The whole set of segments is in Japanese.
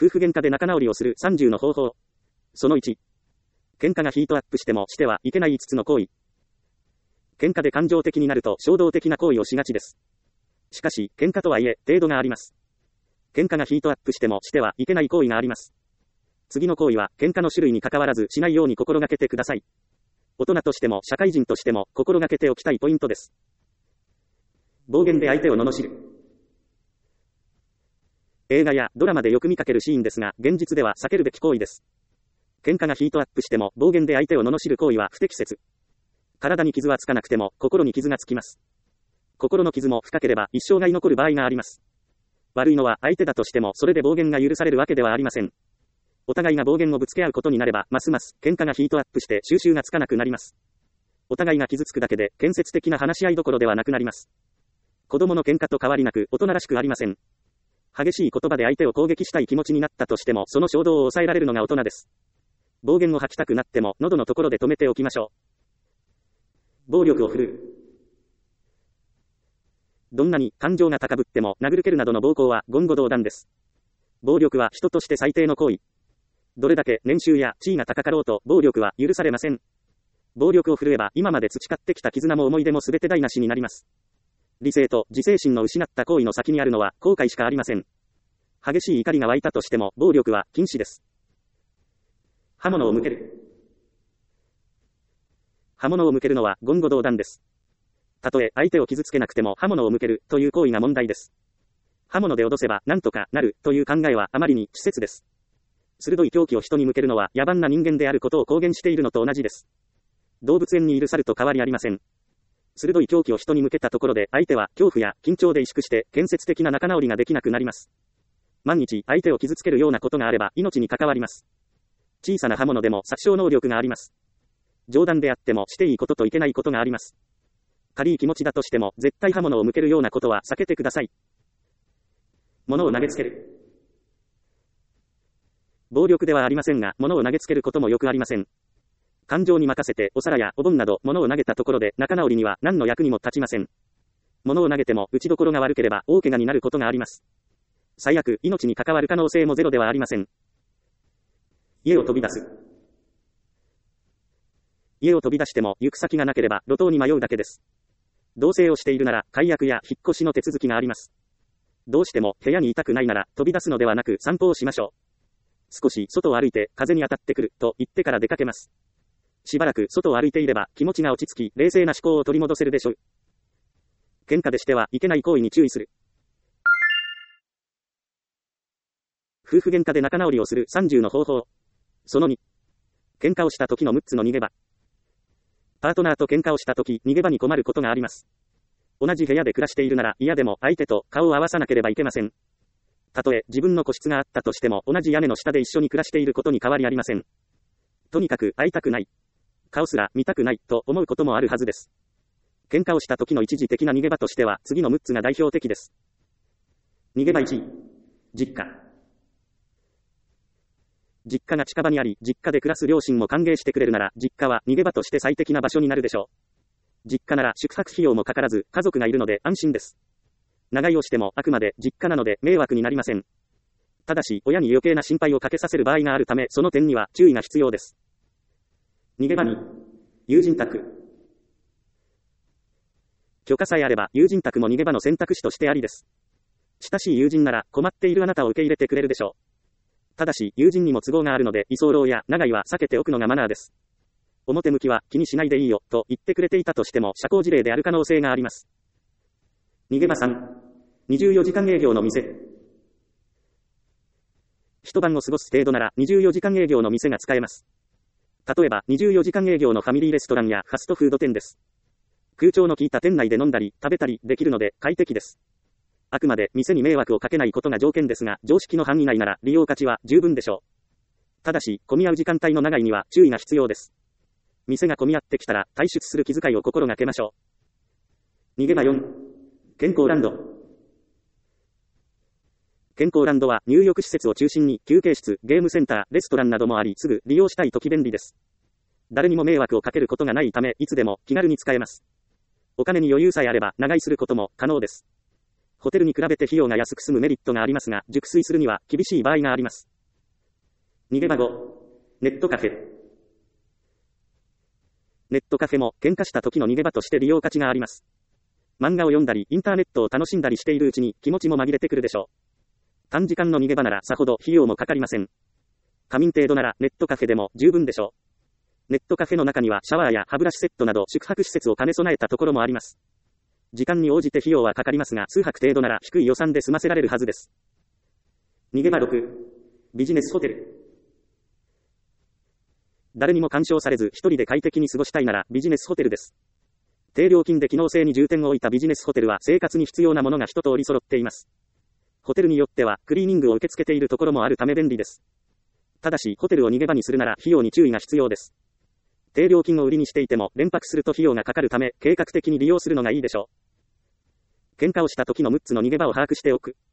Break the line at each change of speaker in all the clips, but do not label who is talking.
夫婦喧嘩で仲直りをする30の方法。その1。喧嘩がヒートアップしてもしてはいけない5つの行為。喧嘩で感情的になると衝動的な行為をしがちです。しかし、喧嘩とはいえ、程度があります。喧嘩がヒートアップしてもしてはいけない行為があります。次の行為は、喧嘩の種類に関わらずしないように心がけてください。大人としても社会人としても心がけておきたいポイントです。暴言で相手を罵る。映画やドラマでよく見かけるシーンですが、現実では避けるべき行為です。喧嘩がヒートアップしても暴言で相手を罵る行為は不適切。体に傷はつかなくても心に傷がつきます。心の傷も深ければ一生涯残る場合があります。悪いのは相手だとしてもそれで暴言が許されるわけではありません。お互いが暴言をぶつけ合うことになれば、ますます喧嘩がヒートアップして収拾がつかなくなります。お互いが傷つくだけで建設的な話し合いどころではなくなります。子供の喧嘩と変わりなく大人らしくありません。激しい言葉で相手を攻撃したい気持ちになったとしてもその衝動を抑えられるのが大人です。暴言を吐きたくなっても喉のところで止めておきましょう。暴力を振るう。どんなに感情が高ぶっても殴る蹴るなどの暴行は言語道断です。暴力は人として最低の行為。どれだけ年収や地位が高かろうと暴力は許されません。暴力を振るえば今まで培ってきた絆も思い出もすべて台無しになります。理性と自制心の失った行為の先にあるのは後悔しかありません。激しい怒りが湧いたとしても暴力は禁止です。刃物を向ける。刃物を向けるのは言語道断です。たとえ相手を傷つけなくても刃物を向けるという行為が問題です。刃物で脅せばなんとかなるという考えはあまりに稚拙です。鋭い凶器を人に向けるのは野蛮な人間であることを公言しているのと同じです。動物園にいる猿と変わりありません。鋭い凶器を人に向けたところで相手は恐怖や緊張で萎縮して建設的な仲直りができなくなります。万一相手を傷つけるようなことがあれば命に関わります。小さな刃物でも殺傷能力があります。冗談であってもしていいことといけないことがあります。軽い気持ちだとしても絶対刃物を向けるようなことは避けてください。物を投げつける。暴力ではありませんが、物を投げつけることもよくありません。感情に任せてお皿やお盆など物を投げたところで仲直りには何の役にも立ちません。物を投げても打ちどころが悪ければ大怪我になることがあります。最悪、命に関わる可能性もゼロではありません。家を飛び出す。家を飛び出しても行く先がなければ路頭に迷うだけです。同棲をしているなら解約や引っ越しの手続きがあります。どうしても部屋にいたくないなら飛び出すのではなく散歩をしましょう。少し外を歩いて風に当たってくると言ってから出かけます。しばらく外を歩いていれば気持ちが落ち着き冷静な思考を取り戻せるでしょう。喧嘩でしてはいけない行為に注意する。夫婦喧嘩で仲直りをする30の方法。その2。喧嘩をした時の6つの逃げ場。パートナーと喧嘩をした時、逃げ場に困ることがあります。同じ部屋で暮らしているなら嫌でも相手と顔を合わさなければいけません。たとえ自分の個室があったとしても同じ屋根の下で一緒に暮らしていることに変わりありません。とにかく会いたくない。顔すら見たくないと思うこともあるはずです。喧嘩をした時の一時的な逃げ場としては次の6つが代表的です。逃げ場1。実家。実家が近場にあり、実家で暮らす両親も歓迎してくれるなら、実家は逃げ場として最適な場所になるでしょう。実家なら宿泊費用もかからず、家族がいるので安心です。長居をしてもあくまで実家なので迷惑になりません。ただし、親に余計な心配をかけさせる場合があるため、その点には注意が必要です。逃げ場2。友人宅。許可さえあれば、友人宅も逃げ場の選択肢としてありです。親しい友人なら困っているあなたを受け入れてくれるでしょう。ただし、友人にも都合があるので、居候や長居は避けておくのがマナーです。表向きは気にしないでいいよ、と言ってくれていたとしても、社交辞令である可能性があります。逃げ場3。24時間営業の店。一晩を過ごす程度なら、24時間営業の店が使えます。例えば、24時間営業のファミリーレストランやファストフード店です。空調の効いた店内で飲んだり、食べたりできるので、快適です。あくまで店に迷惑をかけないことが条件ですが、常識の範囲内なら利用価値は十分でしょう。ただし、混み合う時間帯の長居には注意が必要です。店が混み合ってきたら、退出する気遣いを心がけましょう。逃げ場4。健康ランド。健康ランドは入浴施設を中心に休憩室、ゲームセンター、レストランなどもあり、すぐ利用したいとき便利です。誰にも迷惑をかけることがないため、いつでも気軽に使えます。お金に余裕さえあれば長居することも可能です。ホテルに比べて費用が安く済むメリットがありますが、熟睡するには厳しい場合があります。 逃げ場5。ネットカフェ。ネットカフェも喧嘩した時の逃げ場として利用価値があります。漫画を読んだり、インターネットを楽しんだりしているうちに気持ちも紛れてくるでしょう。短時間の逃げ場ならさほど費用もかかりません。仮眠程度ならネットカフェでも十分でしょう。ネットカフェの中にはシャワーや歯ブラシセットなど宿泊施設を兼ね備えたところもあります。時間に応じて費用はかかりますが、数泊程度なら低い予算で済ませられるはずです。逃げ場6。ビジネスホテル。誰にも干渉されず一人で快適に過ごしたいならビジネスホテルです。低料金で機能性に重点を置いたビジネスホテルは生活に必要なものが一通り揃っています。ホテルによってはクリーニングを受け付けているところもあるため便利です。ただしホテルを逃げ場にするなら費用に注意が必要です。低料金を売りにしていても連泊すると費用がかかるため計画的に利用するのがいいでしょう。喧嘩をした時の6つの逃げ場を把握しておく。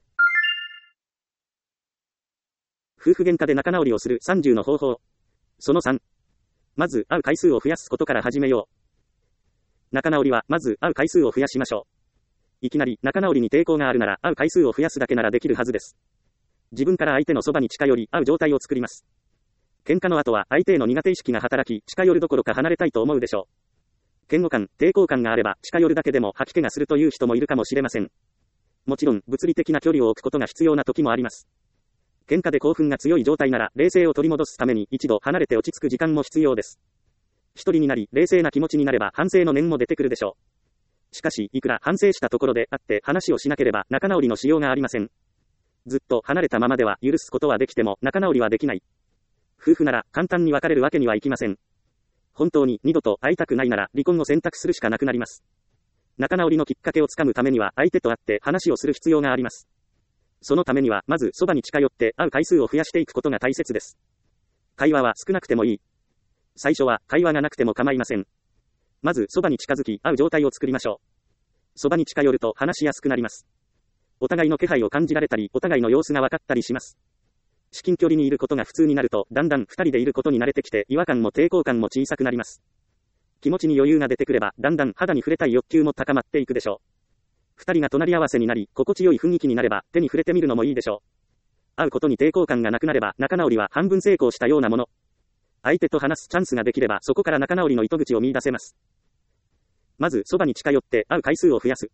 夫婦喧嘩で仲直りをする30の方法。その3。まず会う回数を増やすことから始めよう。仲直りはまず会う回数を増やしましょう。いきなり仲直りに抵抗があるなら会う回数を増やすだけならできるはずです。自分から相手のそばに近寄り会う状態を作ります。喧嘩の後は相手への苦手意識が働き近寄るどころか離れたいと思うでしょう。嫌悪感、抵抗感があれば近寄るだけでも吐き気がするという人もいるかもしれません。もちろん物理的な距離を置くことが必要な時もあります。喧嘩で興奮が強い状態なら冷静を取り戻すために一度離れて落ち着く時間も必要です。一人になり冷静な気持ちになれば反省の念も出てくるでしょう。しかしいくら反省したところで会って話をしなければ仲直りのしようがありません。ずっと離れたままでは許すことはできても仲直りはできない。夫婦なら簡単に別れるわけにはいきません。本当に二度と会いたくないなら離婚を選択するしかなくなります。仲直りのきっかけをつかむためには相手と会って話をする必要があります。そのためにはまずそばに近寄って会う回数を増やしていくことが大切です。会話は少なくてもいい。最初は会話がなくても構いません。まずそばに近づき会う状態を作りましょう。そばに近寄ると話しやすくなります。お互いの気配を感じられたりお互いの様子が分かったりします。至近距離にいることが普通になるとだんだん二人でいることに慣れてきて違和感も抵抗感も小さくなります。気持ちに余裕が出てくればだんだん肌に触れたい欲求も高まっていくでしょう。二人が隣り合わせになり、心地よい雰囲気になれば、手に触れてみるのもいいでしょう。会うことに抵抗感がなくなれば、仲直りは半分成功したようなもの。相手と話すチャンスができれば、そこから仲直りの糸口を見出せます。まず、そばに近寄って会う回数を増やす。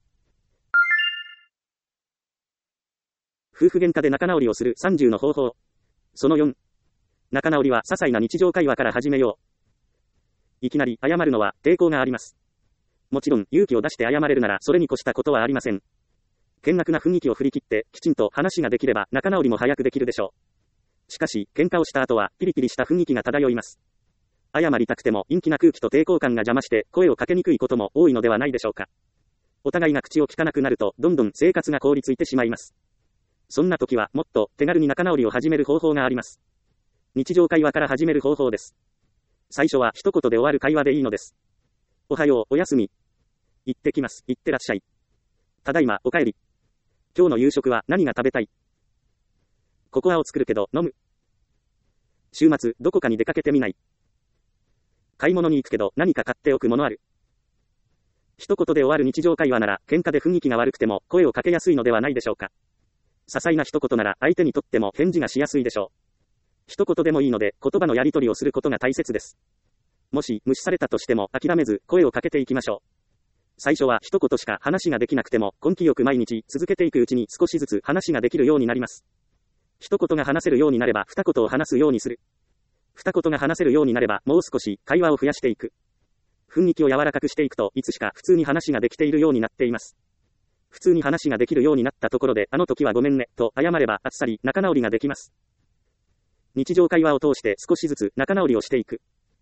夫婦喧嘩で仲直りをする30の方法。その4。仲直りは些細な日常会話から始めよう。いきなり謝るのは抵抗があります。もちろん勇気を出して謝れるならそれに越したことはありません。険悪な雰囲気を振り切ってきちんと話ができれば仲直りも早くできるでしょう。しかし喧嘩をした後はピリピリした雰囲気が漂います。謝りたくても陰気な空気と抵抗感が邪魔して声をかけにくいことも多いのではないでしょうか。お互いが口を聞かなくなるとどんどん生活が凍りついてしまいます。そんな時はもっと手軽に仲直りを始める方法があります。日常会話から始める方法です。最初は一言で終わる会話でいいのです。おはよう、おやすみ。行ってきます。行ってらっしゃい。ただいま、お帰り。今日の夕食は何が食べたい？ココアを作るけど飲む。週末、どこかに出かけてみない？買い物に行くけど何か買っておくものある？一言で終わる日常会話なら喧嘩で雰囲気が悪くても声をかけやすいのではないでしょうか。些細な一言なら相手にとっても返事がしやすいでしょう。一言でもいいので言葉のやり取りをすることが大切です。もし無視されたとしても諦めず声をかけていきましょう。最初は一言しか話ができなくても根気よく毎日続けていくうちに少しずつ話ができるようになります。一言が話せるようになれば二言を話すようにする。二言が話せるようになればもう少し会話を増やしていく。雰囲気を柔らかくしていくといつしか普通に話ができているようになっています。普通に話ができるようになったところであの時はごめんねと謝ればあっさり仲直りができます。日常会話を通して少しずつ仲直りをしていく。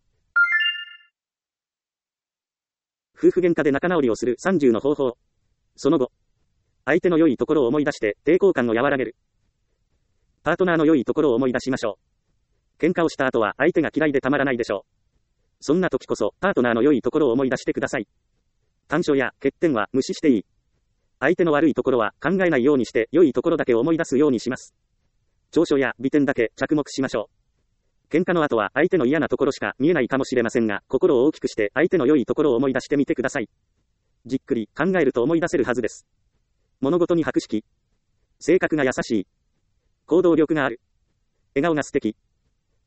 夫婦喧嘩で仲直りをする30の方法。その後、相手の良いところを思い出して抵抗感を和らげる。パートナーの良いところを思い出しましょう。喧嘩をした後は相手が嫌いでたまらないでしょう。そんな時こそパートナーの良いところを思い出してください。短所や欠点は無視していい。相手の悪いところは考えないようにして良いところだけ思い出すようにします。長所や美点だけ着目しましょう。喧嘩の後は相手の嫌なところしか見えないかもしれませんが、心を大きくして相手の良いところを思い出してみてください。じっくり考えると思い出せるはずです。物事に博識。性格が優しい。行動力がある。笑顔が素敵。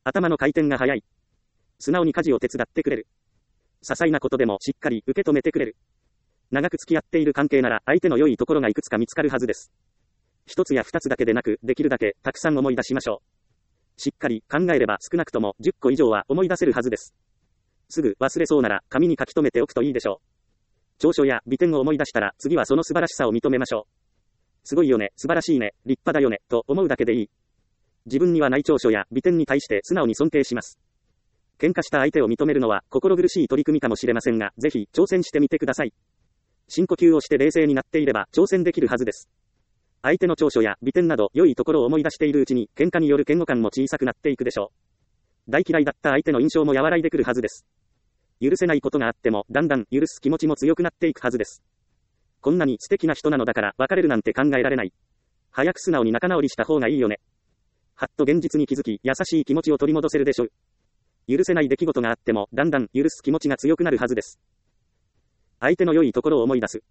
頭の回転が速い。素直に家事を手伝ってくれる。些細なことでもしっかり受け止めてくれる。長く付き合っている関係なら相手の良いところがいくつか見つかるはずです。一つや二つだけでなく、できるだけたくさん思い出しましょう。しっかり考えれば少なくとも10個以上は思い出せるはずです。すぐ忘れそうなら紙に書き留めておくといいでしょう。長所や美点を思い出したら次はその素晴らしさを認めましょう。すごいよね、素晴らしいね、立派だよね、と思うだけでいい。自分にはない長所や美点に対して素直に尊敬します。喧嘩した相手を認めるのは心苦しい取り組みかもしれませんが、ぜひ挑戦してみてください。深呼吸をして冷静になっていれば挑戦できるはずです。相手の長所や美点など良いところを思い出しているうちに喧嘩による嫌悪感も小さくなっていくでしょう。大嫌いだった相手の印象も和らいでくるはずです。許せないことがあってもだんだん許す気持ちも強くなっていくはずです。こんなに素敵な人なのだから別れるなんて考えられない。早く素直に仲直りした方がいいよね。はっと現実に気づき優しい気持ちを取り戻せるでしょう。許せない出来事があってもだんだん許す気持ちが強くなるはずです。相手の良いところを思い出す。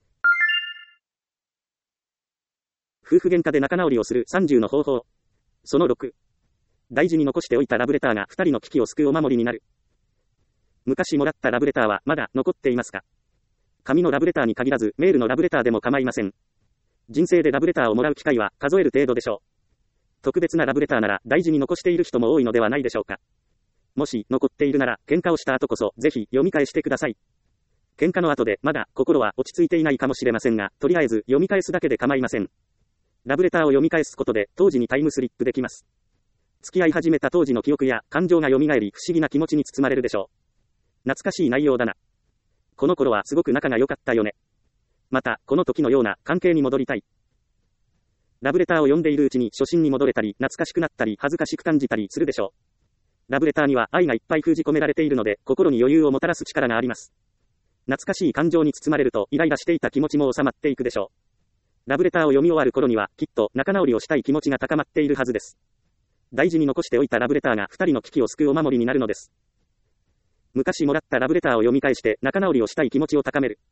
夫婦喧嘩で仲直りをする30の方法。その6。大事に残しておいたラブレターが2人の危機を救うお守りになる。昔もらったラブレターはまだ残っていますか？紙のラブレターに限らずメールのラブレターでも構いません。人生でラブレターをもらう機会は数える程度でしょう。特別なラブレターなら大事に残している人も多いのではないでしょうか。もし残っているなら喧嘩をした後こそぜひ読み返してください。喧嘩の後でまだ心は落ち着いていないかもしれませんが、とりあえず読み返すだけで構いません。ラブレターを読み返すことで当時にタイムスリップできます。付き合い始めた当時の記憶や感情が蘇り不思議な気持ちに包まれるでしょう。懐かしい内容だな。この頃はすごく仲が良かったよね。またこの時のような関係に戻りたい。ラブレターを読んでいるうちに初心に戻れたり懐かしくなったり恥ずかしく感じたりするでしょう。ラブレターには愛がいっぱい封じ込められているので心に余裕をもたらす力があります。懐かしい感情に包まれるとイライラしていた気持ちも収まっていくでしょう。ラブレターを読み終わる頃にはきっと仲直りをしたい気持ちが高まっているはずです。大事に残しておいたラブレターが2人の危機を救うお守りになるのです。昔もらったラブレターを読み返して仲直りをしたい気持ちを高める。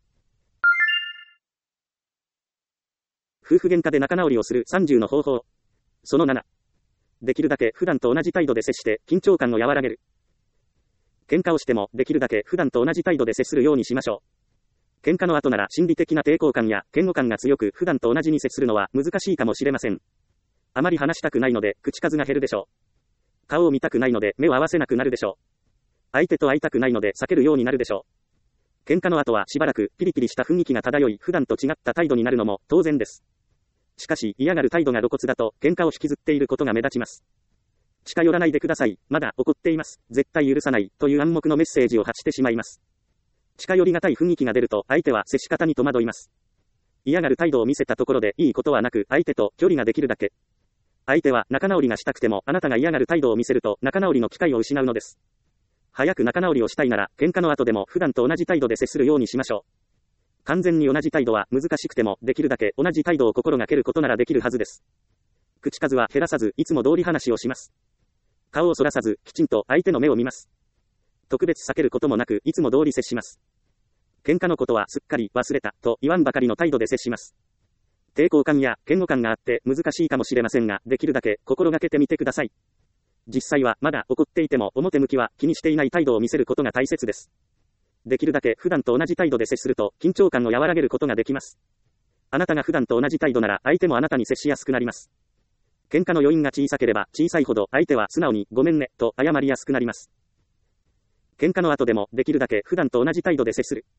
夫婦喧嘩で仲直りをする30の方法。その7。できるだけ普段と同じ態度で接して緊張感を和らげる。喧嘩をしてもできるだけ普段と同じ態度で接するようにしましょう。喧嘩の後なら心理的な抵抗感や嫌悪感が強く普段と同じに接するのは難しいかもしれません。あまり話したくないので口数が減るでしょう。顔を見たくないので目を合わせなくなるでしょう。相手と会いたくないので避けるようになるでしょう。喧嘩の後はしばらくピリピリした雰囲気が漂い普段と違った態度になるのも当然です。しかし嫌がる態度が露骨だと喧嘩を引きずっていることが目立ちます。近寄らないでください。まだ怒っています。絶対許さない。という暗黙のメッセージを発してしまいます。近寄りがたい雰囲気が出ると相手は接し方に戸惑います。嫌がる態度を見せたところでいいことはなく相手と距離ができるだけ。相手は仲直りがしたくてもあなたが嫌がる態度を見せると仲直りの機会を失うのです。早く仲直りをしたいなら喧嘩の後でも普段と同じ態度で接するようにしましょう。完全に同じ態度は難しくてもできるだけ同じ態度を心がけることならできるはずです。口数は減らさずいつも通り話をします。顔をそらさずきちんと相手の目を見ます。特別避けることもなくいつも通り接します。喧嘩のことはすっかり忘れたと言わんばかりの態度で接します。抵抗感や嫌悪感があって難しいかもしれませんができるだけ心がけてみてください。実際はまだ怒っていても表向きは気にしていない態度を見せることが大切です。できるだけ普段と同じ態度で接すると緊張感を和らげることができます。あなたが普段と同じ態度なら相手もあなたに接しやすくなります。喧嘩の余韻が小さければ小さいほど相手は素直にごめんねと謝りやすくなります。喧嘩の後でもできるだけ普段と同じ態度で接する。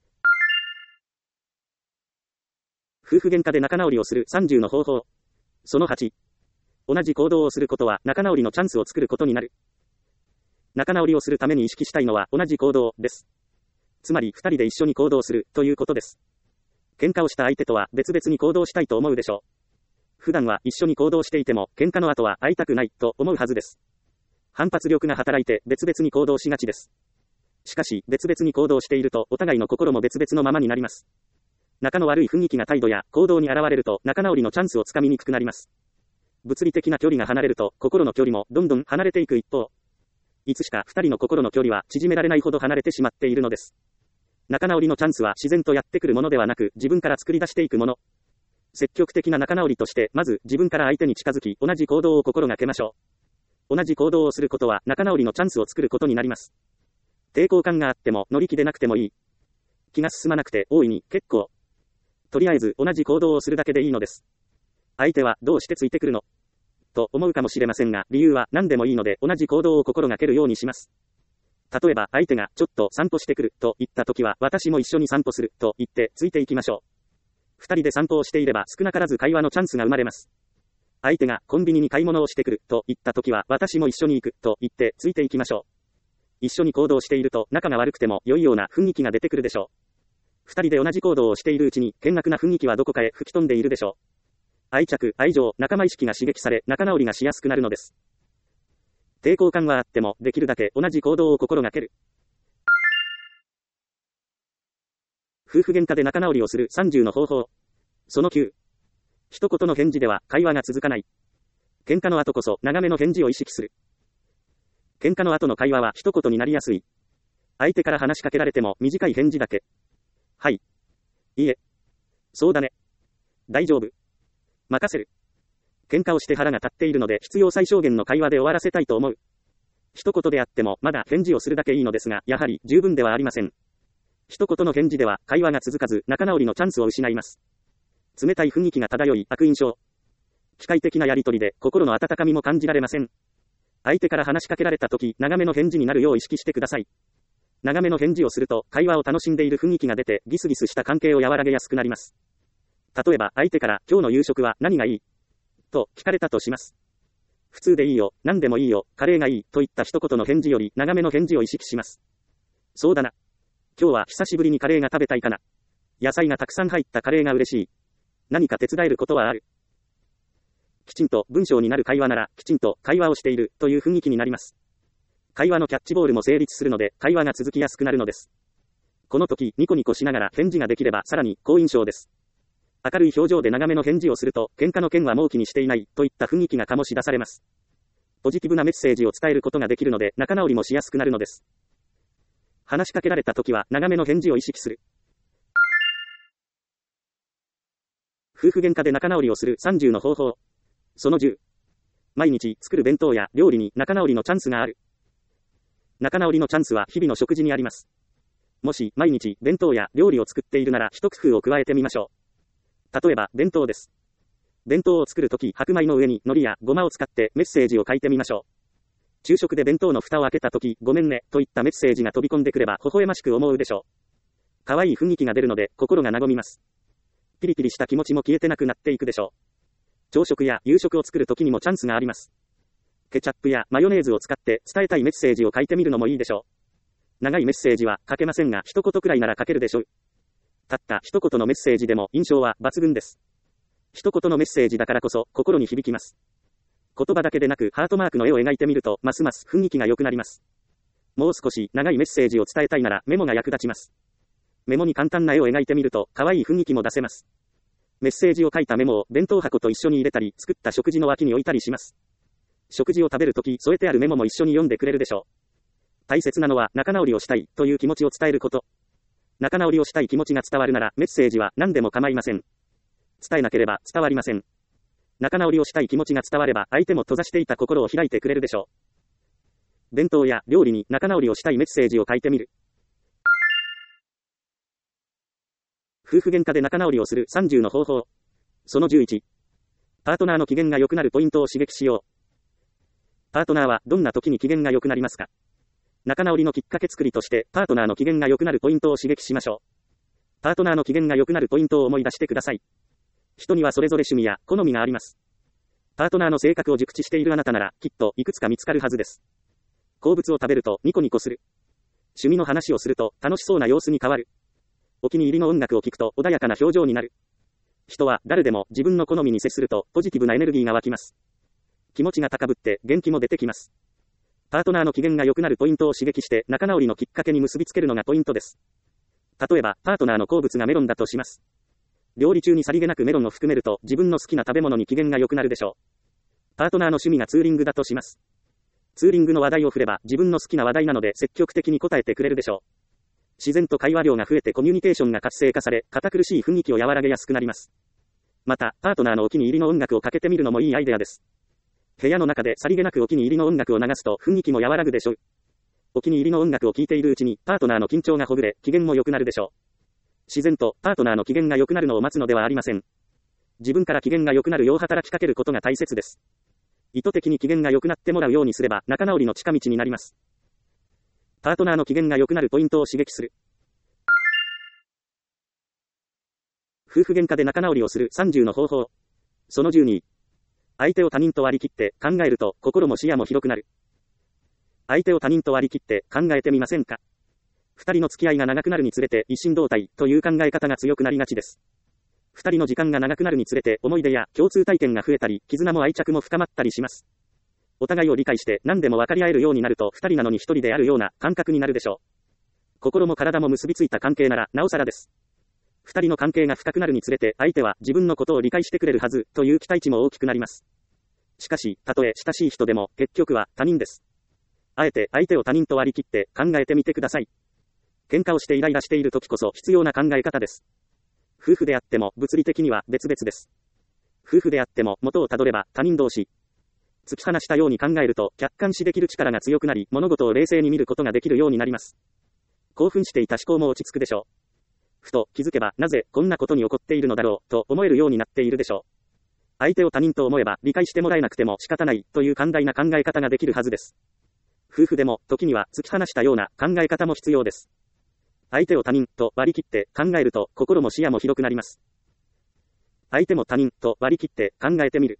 夫婦喧嘩で仲直りをする30の方法。その8。同じ行動をすることは仲直りのチャンスを作ることになる。仲直りをするために意識したいのは同じ行動です。つまり2人で一緒に行動するということです。喧嘩をした相手とは別々に行動したいと思うでしょう。普段は一緒に行動していても喧嘩の後は会いたくないと思うはずです。反発力が働いて別々に行動しがちです。しかし別々に行動しているとお互いの心も別々のままになります。仲の悪い雰囲気が態度や行動に現れると仲直りのチャンスをつかみにくくなります。物理的な距離が離れると心の距離もどんどん離れていく一方、いつしか2人の心の距離は縮められないほど離れてしまっているのです。仲直りのチャンスは自然とやってくるものではなく自分から作り出していくもの。積極的な仲直りとしてまず自分から相手に近づき同じ行動を心がけましょう。 同じ行動をすることは仲直りのチャンスを作ることになります。抵抗感があっても乗り気でなくてもいい。気が進まなくて大いに結構。とりあえず同じ行動をするだけでいいのです。相手はどうしてついてくるのと思うかもしれませんが、理由は何でもいいので同じ行動を心がけるようにします。例えば相手がちょっと散歩してくると言ったときは、私も一緒に散歩すると言ってついていきましょう。二人で散歩をしていれば少なからず会話のチャンスが生まれます。相手がコンビニに買い物をしてくると言ったときは、私も一緒に行くと言ってついていきましょう。一緒に行動していると仲が悪くても良いような雰囲気が出てくるでしょう。二人で同じ行動をしているうちに険悪な雰囲気はどこかへ吹き飛んでいるでしょう。愛着、愛情、仲間意識が刺激され仲直りがしやすくなるのです。抵抗感はあってもできるだけ同じ行動を心がける。夫婦喧嘩で仲直りをする30の方法。その9。一言の返事では会話が続かない。喧嘩の後こそ長めの返事を意識する。喧嘩の後の会話は一言になりやすい。相手から話しかけられても短い返事だけ。はい。いいえ。そうだね。大丈夫。任せる。喧嘩をして腹が立っているので必要最小限の会話で終わらせたいと思う。一言であってもまだ返事をするだけいいのですが、やはり十分ではありません。一言の返事では会話が続かず仲直りのチャンスを失います。冷たい雰囲気が漂い悪印象。機械的なやりとりで心の温かみも感じられません。相手から話しかけられたとき、長めの返事になるよう意識してください。長めの返事をすると会話を楽しんでいる雰囲気が出てギスギスした関係を和らげやすくなります。例えば相手から今日の夕食は何がいいと聞かれたとします。普通でいいよ、何でもいいよ、カレーがいいといった一言の返事より長めの返事を意識します。そうだな。今日は久しぶりにカレーが食べたいかな。野菜がたくさん入ったカレーが嬉しい。何か手伝えることはある。きちんと文章になる会話ならきちんと会話をしているという雰囲気になります。会話のキャッチボールも成立するので会話が続きやすくなるのです。この時ニコニコしながら返事ができればさらに好印象です。明るい表情で長めの返事をすると喧嘩の件はもう気にしていないといった雰囲気が醸し出されます。ポジティブなメッセージを伝えることができるので仲直りもしやすくなるのです。話しかけられた時は長めの返事を意識する。夫婦喧嘩で仲直りをする30の方法。その10。毎日作る弁当や料理に仲直りのチャンスがある。仲直りのチャンスは日々の食事にあります。もし毎日弁当や料理を作っているなら一工夫を加えてみましょう。例えば弁当です。弁当を作るとき白米の上に海苔やごまを使ってメッセージを書いてみましょう。昼食で弁当の蓋を開けたときごめんねといったメッセージが飛び込んでくれば微笑ましく思うでしょう。可愛い雰囲気が出るので心が和みます。ピリピリした気持ちも消えてなくなっていくでしょう。朝食や夕食を作るときにもチャンスがあります。ケチャップやマヨネーズを使って伝えたいメッセージを書いてみるのもいいでしょう。長いメッセージは書けませんが一言くらいなら書けるでしょう。たった一言のメッセージでも印象は抜群です。一言のメッセージだからこそ心に響きます。言葉だけでなくハートマークの絵を描いてみるとますます雰囲気が良くなります。もう少し長いメッセージを伝えたいならメモが役立ちます。メモに簡単な絵を描いてみると可愛い雰囲気も出せます。メッセージを書いたメモを弁当箱と一緒に入れたり作った食事の脇に置いたりします。食事を食べるとき添えてあるメモも一緒に読んでくれるでしょう。大切なのは仲直りをしたいという気持ちを伝えること。仲直りをしたい気持ちが伝わるならメッセージは何でも構いません。伝えなければ伝わりません。仲直りをしたい気持ちが伝われば相手も閉ざしていた心を開いてくれるでしょう。弁当や料理に仲直りをしたいメッセージを書いてみる。夫婦喧嘩で仲直りをする30の方法。その11。パートナーの機嫌が良くなるポイントを刺激しよう。パートナーはどんな時に機嫌が良くなりますか？仲直りのきっかけ作りとしてパートナーの機嫌が良くなるポイントを刺激しましょう。パートナーの機嫌が良くなるポイントを思い出してください。人にはそれぞれ趣味や好みがあります。パートナーの性格を熟知しているあなたならきっといくつか見つかるはずです。好物を食べるとニコニコする。趣味の話をすると楽しそうな様子に変わる。お気に入りの音楽を聴くと穏やかな表情になる。人は誰でも自分の好みに接するとポジティブなエネルギーが湧きます。気持ちが高ぶって元気も出てきます。パートナーの機嫌が良くなるポイントを刺激して仲直りのきっかけに結びつけるのがポイントです。例えばパートナーの好物がメロンだとします。料理中にさりげなくメロンを含めると自分の好きな食べ物に機嫌が良くなるでしょう。パートナーの趣味がツーリングだとします。ツーリングの話題を振れば自分の好きな話題なので積極的に答えてくれるでしょう。自然と会話量が増えてコミュニケーションが活性化され堅苦しい雰囲気を和らげやすくなります。またパートナーのお気に入りの音楽をかけてみるのもいいアイデアです。 部屋の中でさりげなくお気に入りの音楽を流すと雰囲気も和らぐでしょう。お気に入りの音楽を聴いているうちにパートナーの緊張がほぐれ、機嫌も良くなるでしょう。自然とパートナーの機嫌が良くなるのを待つのではありません。自分から機嫌が良くなるよう働きかけることが大切です。意図的に機嫌が良くなってもらうようにすれば仲直りの近道になります。パートナーの機嫌が良くなるポイントを刺激する。夫婦喧嘩で仲直りをする30の方法。その12。相手を他人と割り切って考えると心も視野も広くなる。相手を他人と割り切って考えてみませんか。二人の付き合いが長くなるにつれて一心同体という考え方が強くなりがちです。二人の時間が長くなるにつれて思い出や共通体験が増えたり、絆も愛着も深まったりします。お互いを理解して何でも分かり合えるようになると二人なのに一人であるような感覚になるでしょう。心も体も結びついた関係ならなおさらです。二人の関係が深くなるにつれて相手は自分のことを理解してくれるはずという期待値も大きくなります。しかし、たとえ親しい人でも結局は他人です。あえて相手を他人と割り切って考えてみてください。喧嘩をしてイライラしている時こそ必要な考え方です。夫婦であっても物理的には別々です。夫婦であっても元をたどれば他人同士。突き放したように考えると客観視できる力が強くなり、物事を冷静に見ることができるようになります。興奮していた思考も落ち着くでしょう。ふと気づけばなぜこんなことに起こっているのだろうと思えるようになっているでしょう。相手を他人と思えば理解してもらえなくても仕方ないという寛大な考え方ができるはずです。夫婦でも時には突き放したような考え方も必要です。相手を他人と割り切って考えると心も視野も広くなります。相手も他人と割り切って考えてみる。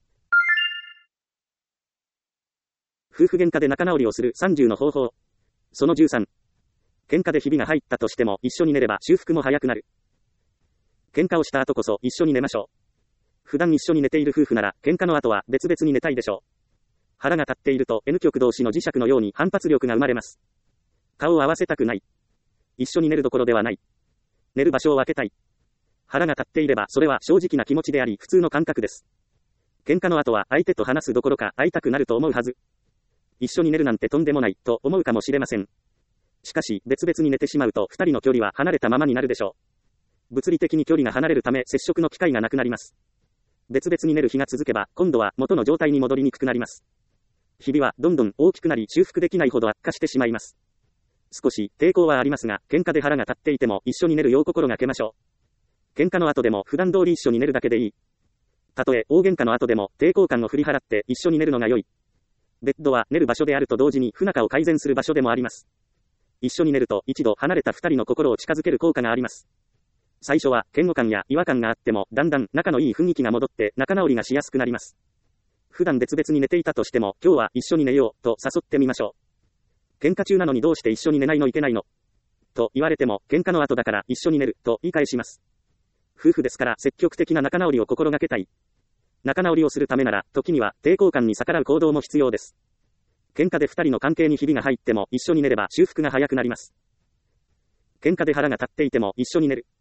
夫婦喧嘩で仲直りをする30の方法。その13。喧嘩でひびが入ったとしても一緒に寝れば修復も早くなる。喧嘩をした後こそ一緒に寝ましょう。普段一緒に寝ている夫婦なら喧嘩の後は別々に寝たいでしょう。腹が立っていると N 極同士の磁石のように反発力が生まれます。顔を合わせたくない。一緒に寝るどころではない。寝る場所を分けたい。腹が立っていればそれは正直な気持ちであり普通の感覚です。喧嘩の後は相手と話すどころか会いたくなると思うはず。一緒に寝るなんてとんでもないと思うかもしれません。しかし別々に寝てしまうと二人の距離は離れたままになるでしょう。物理的に距離が離れるため接触の機会がなくなります。別々に寝る日が続けば今度は元の状態に戻りにくくなります。日々はどんどん大きくなり修復できないほど悪化してしまいます。少し抵抗はありますが、喧嘩で腹が立っていても一緒に寝るよう心がけましょう。喧嘩の後でも普段通り一緒に寝るだけでいい。たとえ大喧嘩の後でも抵抗感を振り払って一緒に寝るのが良い。ベッドは寝る場所であると同時に不仲を改善する場所でもあります。一緒に寝ると一度離れた二人の心を近づける効果があります。最初は嫌悪感や違和感があってもだんだん仲のいい雰囲気が戻って仲直りがしやすくなります。普段別々に寝ていたとしても今日は一緒に寝ようと誘ってみましょう。喧嘩中なのにどうして一緒に寝ないのいけないのと言われても喧嘩の後だから一緒に寝ると言い返します。夫婦ですから積極的な仲直りを心がけたい。仲直りをするためなら時には抵抗感に逆らう行動も必要です。喧嘩で二人の関係にひびが入っても一緒に寝れば修復が早くなります。喧嘩で腹が立っていても一緒に寝る。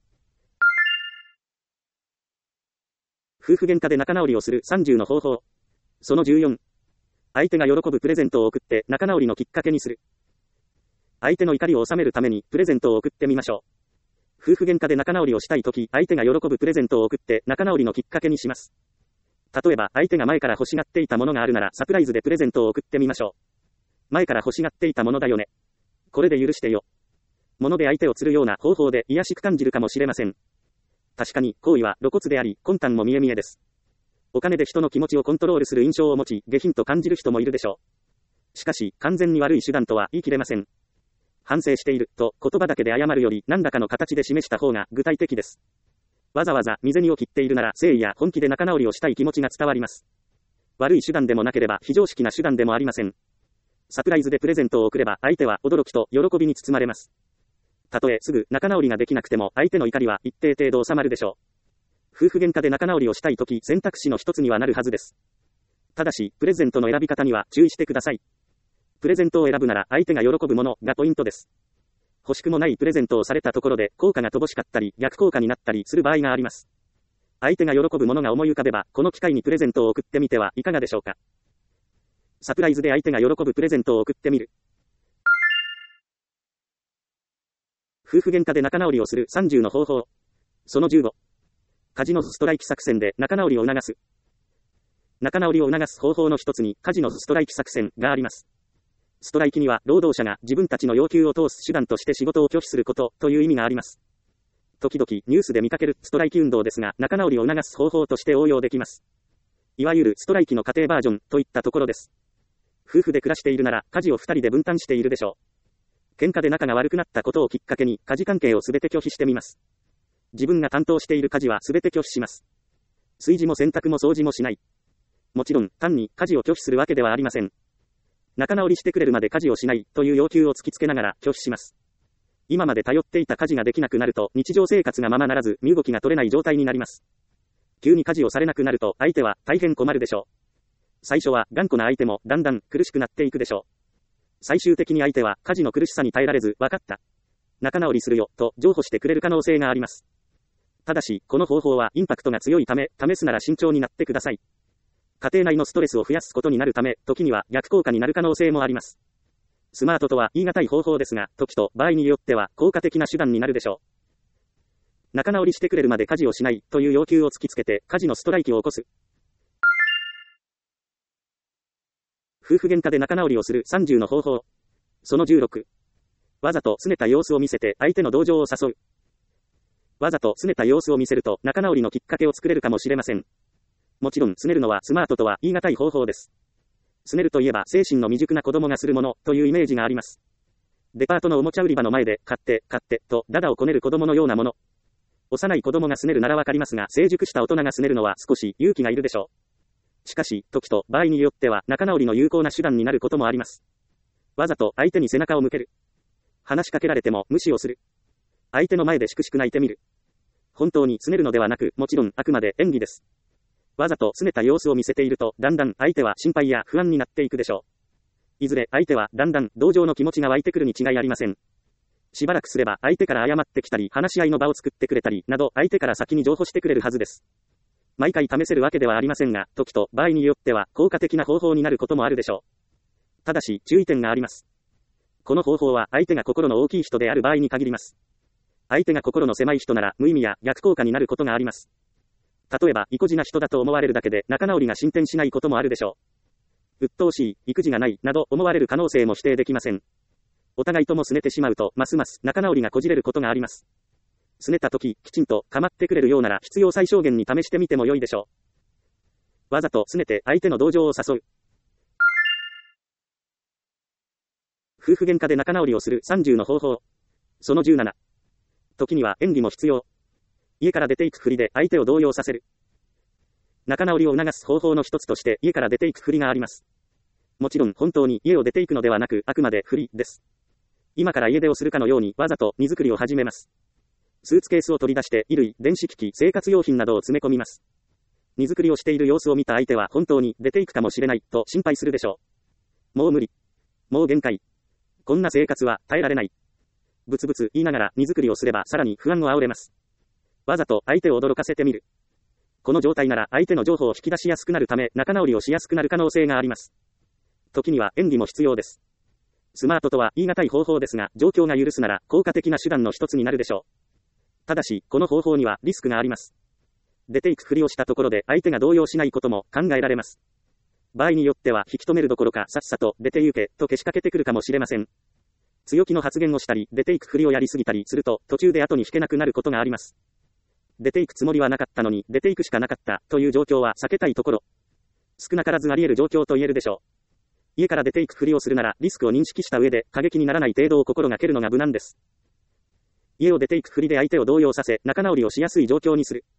夫婦喧嘩で仲直りをする30の方法。その14。相手が喜ぶプレゼントを送って仲直りのきっかけにする。相手の怒りを収めるためにプレゼントを送ってみましょう。夫婦喧嘩で仲直りをしたいとき、相手が喜ぶプレゼントを送って仲直りのきっかけにします。例えば相手が前から欲しがっていたものがあるならサプライズでプレゼントを送ってみましょう。前から欲しがっていたものだよね。これで許してよ。物で相手を釣るような方法で癒しく感じるかもしれません。確かに行為は露骨であり魂胆も見え見えです。お金で人の気持ちをコントロールする印象を持ち下品と感じる人もいるでしょう。しかし完全に悪い手段とは言い切れません。反省していると言葉だけで謝るより何らかの形で示した方が具体的です。わざわざ身銭を切っているなら誠意や本気で仲直りをしたい気持ちが伝わります。悪い手段でもなければ非常識な手段でもありません。サプライズでプレゼントを送れば相手は驚きと喜びに包まれます。たとえすぐ仲直りができなくても相手の怒りは一定程度収まるでしょう。夫婦喧嘩で仲直りをしたいとき選択肢の一つにはなるはずです。ただしプレゼントの選び方には注意してください。プレゼントを選ぶなら相手が喜ぶものがポイントです。欲しくもないプレゼントをされたところで効果が乏しかったり逆効果になったりする場合があります。相手が喜ぶものが思い浮かべばこの機会にプレゼントを送ってみてはいかがでしょうか。サプライズで相手が喜ぶプレゼントを送ってみる。夫婦喧嘩で仲直りをする30の方法。その15。カジノストライキ作戦で仲直りを促す。 仲直りを促す方法の一つに、家事のストライキ作戦があります。ストライキには、労働者が自分たちの要求を通す手段として仕事を拒否することという意味があります。時々ニュースで見かけるストライキ運動ですが、仲直りを促す方法として応用できます。いわゆるストライキの家庭バージョンといったところです。夫婦で暮らしているなら、家事を二人で分担しているでしょう。喧嘩で仲が悪くなったことをきっかけに、家事関係をすべて拒否してみます。自分が担当している家事はすべて拒否します。炊事も洗濯も掃除もしない。もちろん、単に家事を拒否するわけではありません。仲直りしてくれるまで家事をしないという要求を突きつけながら拒否します。今まで頼っていた家事ができなくなると、日常生活がままならず、身動きが取れない状態になります。急に家事をされなくなると、相手は大変困るでしょう。最初は頑固な相手もだんだん苦しくなっていくでしょう。最終的に相手は家事の苦しさに耐えられず、分かった。仲直りするよ、と譲歩してくれる可能性があります。ただし、この方法はインパクトが強いため、試すなら慎重になってください。家庭内のストレスを増やすことになるため、時には逆効果になる可能性もあります。スマートとは言い難い方法ですが、時と場合によっては効果的な手段になるでしょう。仲直りしてくれるまで家事をしないという要求を突きつけて、家事のストライキを起こす。夫婦喧嘩で仲直りをする30の方法。その16。わざと拗ねた様子を見せて相手の同情を誘う。わざと拗ねた様子を見せると仲直りのきっかけを作れるかもしれません。もちろん拗ねるのはスマートとは言い難い方法です。拗ねるといえば精神の未熟な子供がするものというイメージがあります。デパートのおもちゃ売り場の前で買ってとダダをこねる子供のようなもの。幼い子供が拗ねるならわかりますが、成熟した大人が拗ねるのは少し勇気がいるでしょう。しかし、時と場合によっては仲直りの有効な手段になることもあります。わざと相手に背中を向ける。話しかけられても無視をする。相手の前でしくしく泣いてみる。本当に拗ねるのではなく、もちろんあくまで演技です。わざと拗ねた様子を見せていると、だんだん相手は心配や不安になっていくでしょう。いずれ相手はだんだん同情の気持ちが湧いてくるに違いありません。しばらくすれば相手から謝ってきたり、話し合いの場を作ってくれたりなど、相手から先に譲歩してくれるはずです。毎回試せるわけではありませんが、時と場合によっては効果的な方法になることもあるでしょう。ただし、注意点があります。この方法は相手が心の大きい人である場合に限ります。相手が心の狭い人なら無意味や逆効果になることがあります。例えば、意固地な人だと思われるだけで仲直りが進展しないこともあるでしょう。鬱陶しい、育児がない、など思われる可能性も否定できません。お互いとも拗ねてしまうと、ますます仲直りがこじれることがあります。拗ねたとき、きちんと構ってくれるようなら必要最小限に試してみても良いでしょう。わざと拗ねて相手の同情を誘う。夫婦喧嘩で仲直りをする30の方法。その17。時には演技も必要。家から出ていくふりで相手を動揺させる。仲直りを促す方法の一つとして家から出ていくふりがあります。もちろん本当に家を出ていくのではなく、あくまでふりです。今から家出をするかのようにわざと荷造りを始めます。スーツケースを取り出して衣類、電子機器、生活用品などを詰め込みます。荷造りをしている様子を見た相手は本当に出ていくかもしれないと心配するでしょう。もう無理。もう限界。こんな生活は耐えられない。ブツブツ言いながら荷造りをすればさらに不安を煽れます。わざと相手を驚かせてみる。この状態なら相手の情報を引き出しやすくなるため仲直りをしやすくなる可能性があります。時には演技も必要です。スマートとは言い難い方法ですが、状況が許すなら効果的な手段の一つになるでしょう。ただし、この方法にはリスクがあります。出ていくふりをしたところで相手が動揺しないことも考えられます。場合によっては引き止めるどころかさっさと出て行けとけしかけてくるかもしれません。強気の発言をしたり、出ていくふりをやりすぎたりすると途中で後に引けなくなることがあります。出ていくつもりはなかったのに出ていくしかなかったという状況は避けたいところ。少なからずあり得る状況と言えるでしょう。家から出ていくふりをするならリスクを認識した上で過激にならない程度を心がけるのが無難です。家を出ていくふりで相手を動揺させ、仲直りをしやすい状況にする。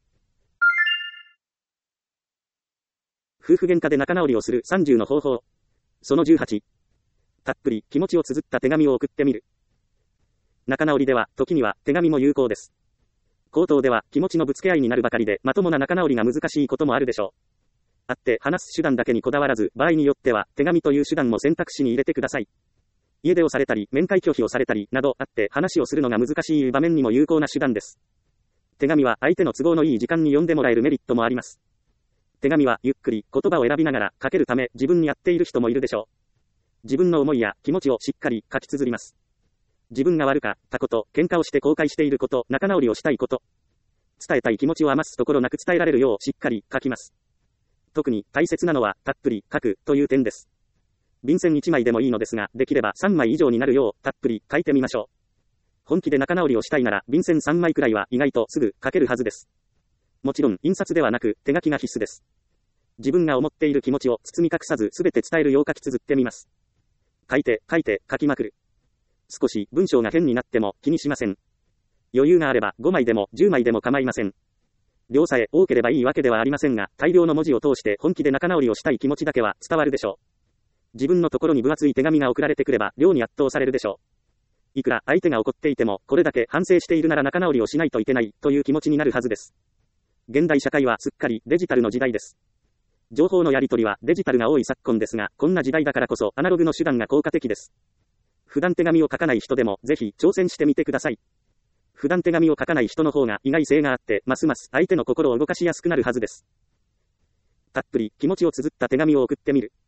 夫婦喧嘩で仲直りをする30の方法。その18。たっぷり気持ちを綴った手紙を送ってみる。仲直りでは、時には手紙も有効です。口頭では気持ちのぶつけ合いになるばかりで、まともな仲直りが難しいこともあるでしょう。会って話す手段だけにこだわらず、場合によっては手紙という手段も選択肢に入れてください。家出をされたり、面会拒否をされたりなどあって話をするのが難しい場面にも有効な手段です。手紙は相手の都合のいい時間に読んでもらえるメリットもあります。手紙はゆっくり言葉を選びながら書けるため自分にやっている人もいるでしょう。自分の思いや気持ちをしっかり書き綴ります。自分が悪かったこと、喧嘩をして後悔していること、仲直りをしたいこと。伝えたい気持ちを余すところなく伝えられるようしっかり書きます。 特に大切なのは、たっぷり書くという点です。便箋1枚でもいいのですが、できれば3枚以上になるよう、たっぷり書いてみましょう。本気で仲直りをしたいなら、便箋3枚くらいは意外とすぐ書けるはずです。もちろん、印刷ではなく、手書きが必須です。自分が思っている気持ちを包み隠さずすべて伝えるよう書き綴ってみます。書いて書きまくる。少し文章が変になっても気にしません。余裕があれば5枚でも10枚でも構いません。量さえ多ければいいわけではありませんが、大量の文字を通して本気で仲直りをしたい気持ちだけは伝わるでしょう。自分のところに分厚い手紙が送られてくれば量に圧倒されるでしょう。いくら相手が怒っていても、これだけ反省しているなら仲直りをしないといけないという気持ちになるはずです。現代社会はすっかりデジタルの時代です。情報のやり取りはデジタルが多い昨今ですが、こんな時代だからこそアナログの手段が効果的です。普段手紙を書かない人でもぜひ挑戦してみてください。普段手紙を書かない人の方が意外性があって、ますます相手の心を動かしやすくなるはずです。たっぷり気持ちを綴った手紙を送ってみる。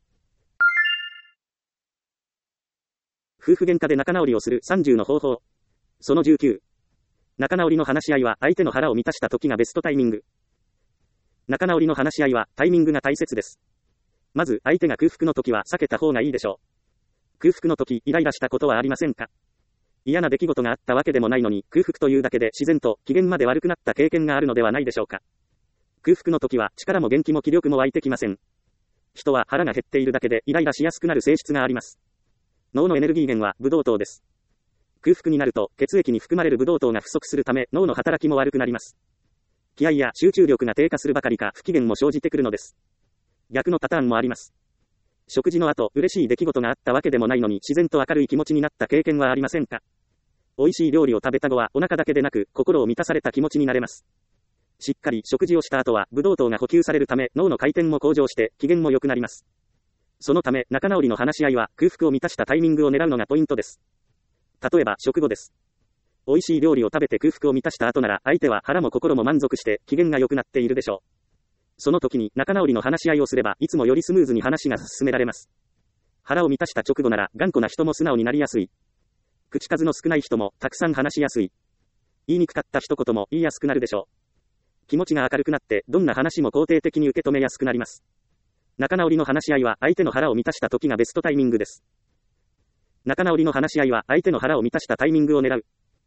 夫婦喧嘩で仲直りをする30の方法。その19。仲直りの話し合いは相手の腹を満たした時がベストタイミング。仲直りの話し合いはタイミングが大切です。まず相手が空腹の時は避けた方がいいでしょう。空腹の時イライラしたことはありませんか？嫌な出来事があったわけでもないのに空腹というだけで自然と機嫌まで悪くなった経験があるのではないでしょうか。空腹の時は力も元気も気力も湧いてきません。人は腹が減っているだけでイライラしやすくなる性質があります。脳のエネルギー源はブドウ糖です。空腹になると血液に含まれるブドウ糖が不足するため脳の働きも悪くなります。気合や集中力が低下するばかりか不機嫌も生じてくるのです。逆のパターンもあります。食事の後嬉しい出来事があったわけでもないのに自然と明るい気持ちになった経験はありませんか？美味しい料理を食べた後はお腹だけでなく心を満たされた気持ちになれます。しっかり食事をした後はブドウ糖が補給されるため脳の回転も向上して機嫌も良くなります。そのため仲直りの話し合いは空腹を満たしたタイミングを狙うのがポイントです。例えば食後です。美味しい料理を食べて空腹を満たした後なら相手は腹も心も満足して機嫌が良くなっているでしょう。その時に仲直りの話し合いをすればいつもよりスムーズに話が進められます。腹を満たした直後なら頑固な人も素直になりやすい。口数の少ない人もたくさん話しやすい。言いにくかった一言も言いやすくなるでしょう。気持ちが明るくなってどんな話も肯定的に受け止めやすくなります。仲直りの話し合いは相手の腹を満たした時がベストタイミングです。仲直りの話し合いは相手の腹を満たしたタイミングを狙う。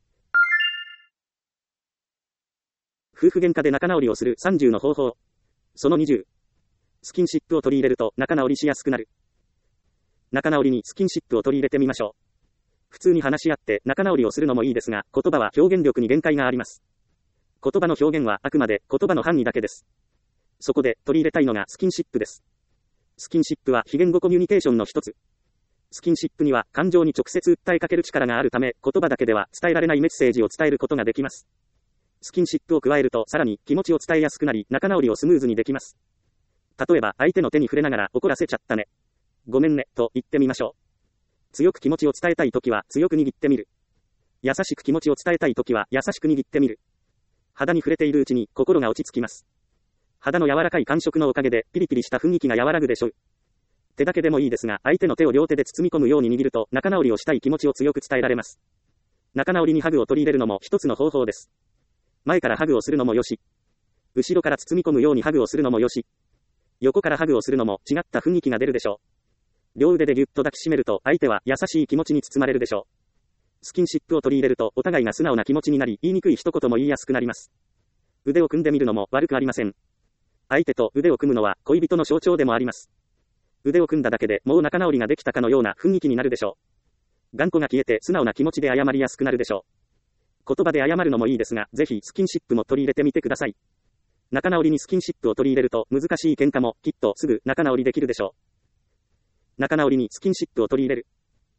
夫婦喧嘩で仲直りをする30の方法。その20。スキンシップを取り入れると仲直りしやすくなる。仲直りにスキンシップを取り入れてみましょう。普通に話し合って仲直りをするのもいいですが、言葉は表現力に限界があります。言葉の表現はあくまで言葉の範囲だけです。そこで取り入れたいのがスキンシップです。スキンシップは非言語コミュニケーションの一つ。スキンシップには感情に直接訴えかける力があるため、言葉だけでは伝えられないメッセージを伝えることができます。スキンシップを加えるとさらに気持ちを伝えやすくなり仲直りをスムーズにできます。例えば相手の手に触れながら怒らせちゃったね。ごめんねと言ってみましょう。強く気持ちを伝えたいときは強く握ってみる。優しく気持ちを伝えたいときは優しく握ってみる。肌に触れているうちに心が落ち着きます。肌の柔らかい感触のおかげでピリピリした雰囲気が和らぐでしょう。手だけでもいいですが相手の手を両手で包み込むように握ると仲直りをしたい気持ちを強く伝えられます。仲直りにハグを取り入れるのも一つの方法です。前からハグをするのもよし、後ろから包み込むようにハグをするのもよし、横からハグをするのも違った雰囲気が出るでしょう。両腕でぎゅっと抱きしめると相手は優しい気持ちに包まれるでしょう。スキンシップを取り入れるとお互いが素直な気持ちになり言いにくい一言も言いやすくなります。腕を組んでみるのも悪くありません。相手と腕を組むのは恋人の象徴でもあります。腕を組んだだけでもう仲直りができたかのような雰囲気になるでしょう。頑固が消えて素直な気持ちで謝りやすくなるでしょう。言葉で謝るのもいいですが、ぜひスキンシップも取り入れてみてください。仲直りにスキンシップを取り入れると難しい喧嘩もきっとすぐ仲直りできるでしょう。仲直りにスキンシップを取り入れる。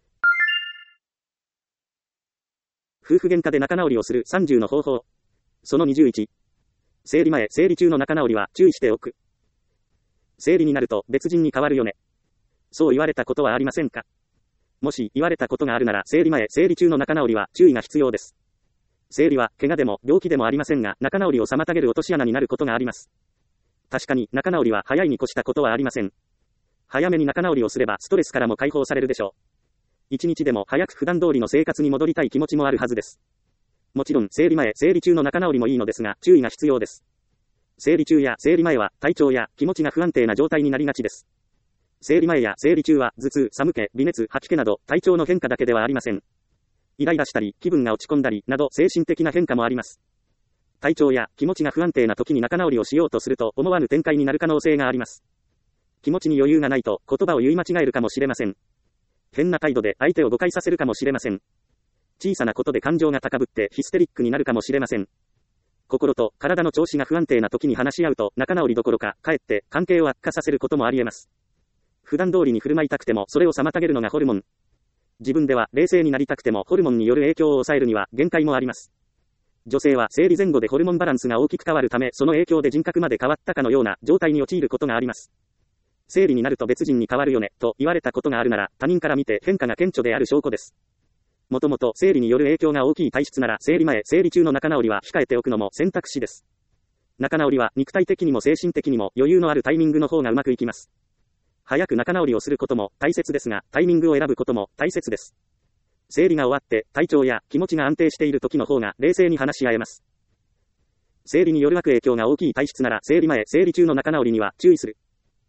夫婦喧嘩で仲直りをする30の方法。その21。生理前、生理中の仲直りは注意しておく。生理になると別人に変わるよね。そう言われたことはありませんか？もし言われたことがあるなら生理前、生理中の仲直りは注意が必要です。生理は怪我でも病気でもありませんが仲直りを妨げる落とし穴になることがあります。確かに仲直りは早いに越したことはありません。早めに仲直りをすればストレスからも解放されるでしょう。一日でも早く普段通りの生活に戻りたい気持ちもあるはずです。もちろん生理前、生理中の仲直りもいいのですが注意が必要です。 生理中や生理前は体調や気持ちが不安定な状態になりがちです。生理前や生理中は頭痛、寒気、微熱、吐き気など体調の変化だけではありません。イライラしたり、気分が落ち込んだりなど精神的な変化もあります。体調や気持ちが不安定な時に仲直りをしようとすると思わぬ展開になる可能性があります。気持ちに余裕がないと言葉を言い間違えるかもしれません。変な態度で相手を誤解させるかもしれません。小さなことで感情が高ぶってヒステリックになるかもしれません。心と体の調子が不安定な時に話し合うと仲直りどころかかえって関係を悪化させることもあり得ます。普段通りに振る舞いたくてもそれを妨げるのがホルモン。自分では冷静になりたくてもホルモンによる影響を抑えるには限界もあります。女性は生理前後でホルモンバランスが大きく変わるためその影響で人格まで変わったかのような状態に陥ることがあります。生理になると別人に変わるよねと言われたことがあるなら他人から見て変化が顕著である証拠です。もともと生理による影響が大きい体質なら生理前、生理中の仲直りは控えておくのも選択肢です。仲直りは肉体的にも精神的にも余裕のあるタイミングの方がうまくいきます。早く仲直りをすることも大切ですが、タイミングを選ぶことも大切です。生理が終わって体調や気持ちが安定している時の方が冷静に話し合えます。生理による悪影響が大きい体質なら生理前、生理中の仲直りには注意する。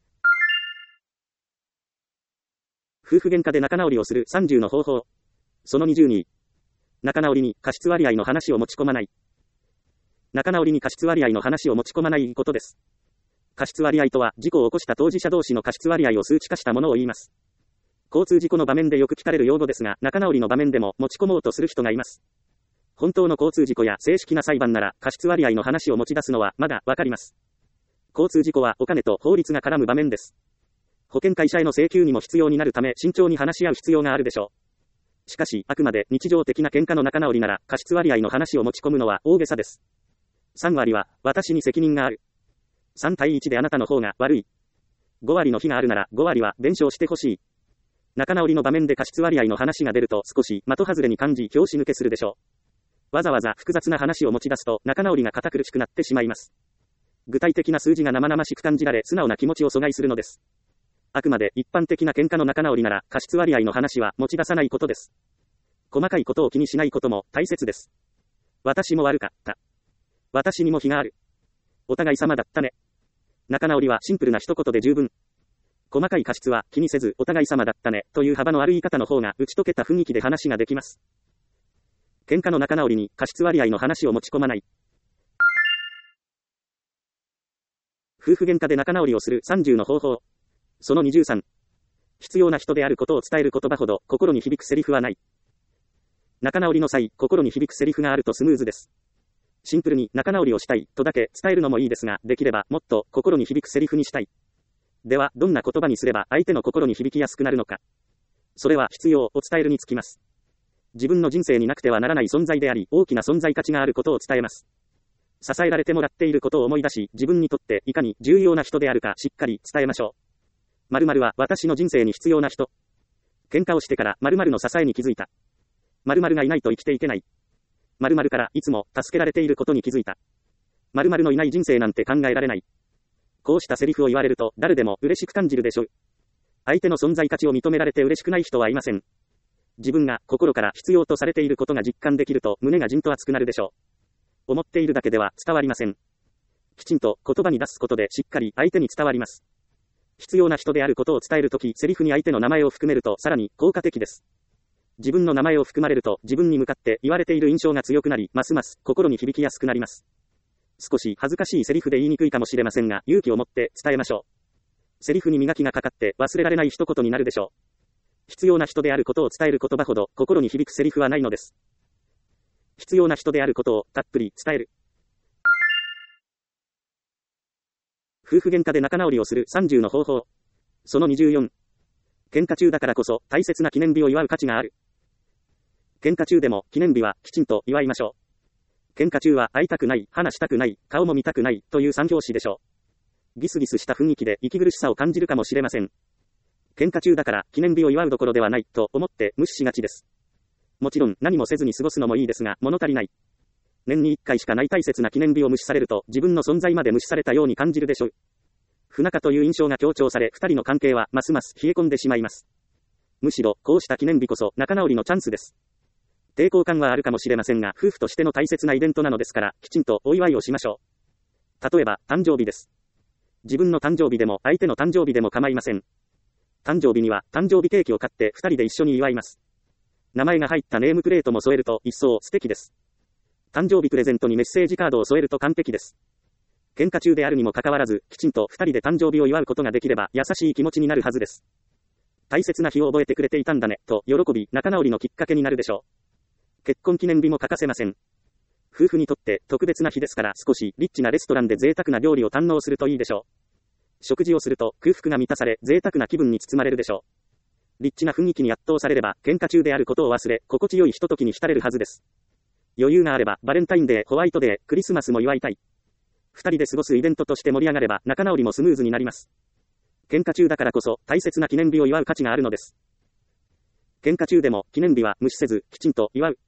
夫婦喧嘩で仲直りをする30の方法。その20に、仲直りに過失割合の話を持ち込まない。仲直りに過失割合の話を持ち込まないことです。過失割合とは、事故を起こした当事者同士の過失割合を数値化したものを言います。交通事故の場面でよく聞かれる用語ですが、仲直りの場面でも持ち込もうとする人がいます。本当の交通事故や正式な裁判なら、過失割合の話を持ち出すのはまだわかります。交通事故はお金と法律が絡む場面です。保険会社への請求にも必要になるため慎重に話し合う必要があるでしょう。しかし、あくまで日常的な喧嘩の仲直りなら、過失割合の話を持ち込むのは大げさです。3割は、私に責任がある。3対1であなたの方が悪い。5割の非があるなら、5割は弁償してほしい。仲直りの場面で過失割合の話が出ると少し的外れに感じ拍子抜けするでしょう。わざわざ複雑な話を持ち出すと仲直りが堅苦しくなってしまいます。具体的な数字が生々しく感じられ素直な気持ちを阻害するのです。あくまで一般的な喧嘩の仲直りなら過失割合の話は持ち出さないことです。細かいことを気にしないことも大切です。私も悪かった。私にも非がある。お互い様だったね。仲直りはシンプルな一言で十分。細かい過失は気にせずお互い様だったねという幅のある言い方の方が打ち解けた雰囲気で話ができます。喧嘩の仲直りに過失割合の話を持ち込まない。夫婦喧嘩で仲直りをする30の方法。その23。必要な人であることを伝える言葉ほど心に響くセリフはない。仲直りの際、心に響くセリフがあるとスムーズです。シンプルに仲直りをしたいとだけ伝えるのもいいですが、できればもっと心に響くセリフにしたい。では、どんな言葉にすれば相手の心に響きやすくなるのか。それは必要を伝えるにつきます。自分の人生になくてはならない存在であり、大きな存在価値があることを伝えます。支えられてもらっていることを思い出し、自分にとっていかに重要な人であるかしっかり伝えましょう。〇〇は私の人生に必要な人。喧嘩をしてから〇〇の支えに気づいた。〇〇がいないと生きていけない。〇〇からいつも助けられていることに気づいた。〇〇のいない人生なんて考えられない。こうしたセリフを言われると誰でも嬉しく感じるでしょう。相手の存在価値を認められて嬉しくない人はいません。自分が心から必要とされていることが実感できると胸がじんと熱くなるでしょう。思っているだけでは伝わりません。きちんと言葉に出すことでしっかり相手に伝わります。必要な人であることを伝えるとき、セリフに相手の名前を含めるとさらに効果的です。自分の名前を含まれると自分に向かって言われている印象が強くなり、ますます心に響きやすくなります。少し恥ずかしいセリフで言いにくいかもしれませんが、勇気を持って伝えましょう。セリフに磨きがかかって忘れられない一言になるでしょう。必要な人であることを伝える言葉ほど心に響くセリフはないのです。必要な人であることをたっぷり伝える。夫婦喧嘩で仲直りをする30の方法。その24。喧嘩中だからこそ大切な記念日を祝う価値がある。喧嘩中でも記念日はきちんと祝いましょう。喧嘩中は会いたくない、話したくない、顔も見たくないという三拍子でしょう。ギスギスした雰囲気で息苦しさを感じるかもしれません。喧嘩中だから記念日を祝うどころではないと思って無視しがちです。もちろん何もせずに過ごすのもいいですが、物足りない。年に1回しかない大切な記念日を無視されると自分の存在まで無視されたように感じるでしょう。不仲という印象が強調され、二人の関係はますます冷え込んでしまいます。むしろこうした記念日こそ仲直りのチャンスです。抵抗感はあるかもしれませんが、夫婦としての大切なイベントなのですから、きちんとお祝いをしましょ例えば、誕生日です。自分の誕生日でも相手の誕生日でも構いません。誕生日には誕生日ケーキを買って2人で一緒に祝います。名前が入ったネームプレートも添えると一層素敵です。誕生日プレゼントにメッセージカードを添えると完璧です。喧嘩中であるにもかかわらず、きちんと2人で誕生日を祝うことができれば優しい気持ちになるはずです。大切な日を覚えてくれていたんだね、と喜び仲直りのきっかけになるでしょう。結婚記念日も欠かせません。夫婦にとって特別な日ですから少しリッチなレストランで贅沢な料理を堪能するといいでしょう。食事をすると空腹が満たされ贅沢な気分に包まれるでしょう。リッチな雰囲気に圧倒されれば喧嘩中であることを忘れ心地よいひとときに浸れるはずです。余裕があればバレンタインデー、ホワイトデー、クリスマスも祝いたい。二人で過ごすイベントとして盛り上がれば仲直りもスムーズになります。喧嘩中だからこそ大切な記念日を祝う価値があるのです。喧嘩中でも記念日は無視せずきちんと祝う。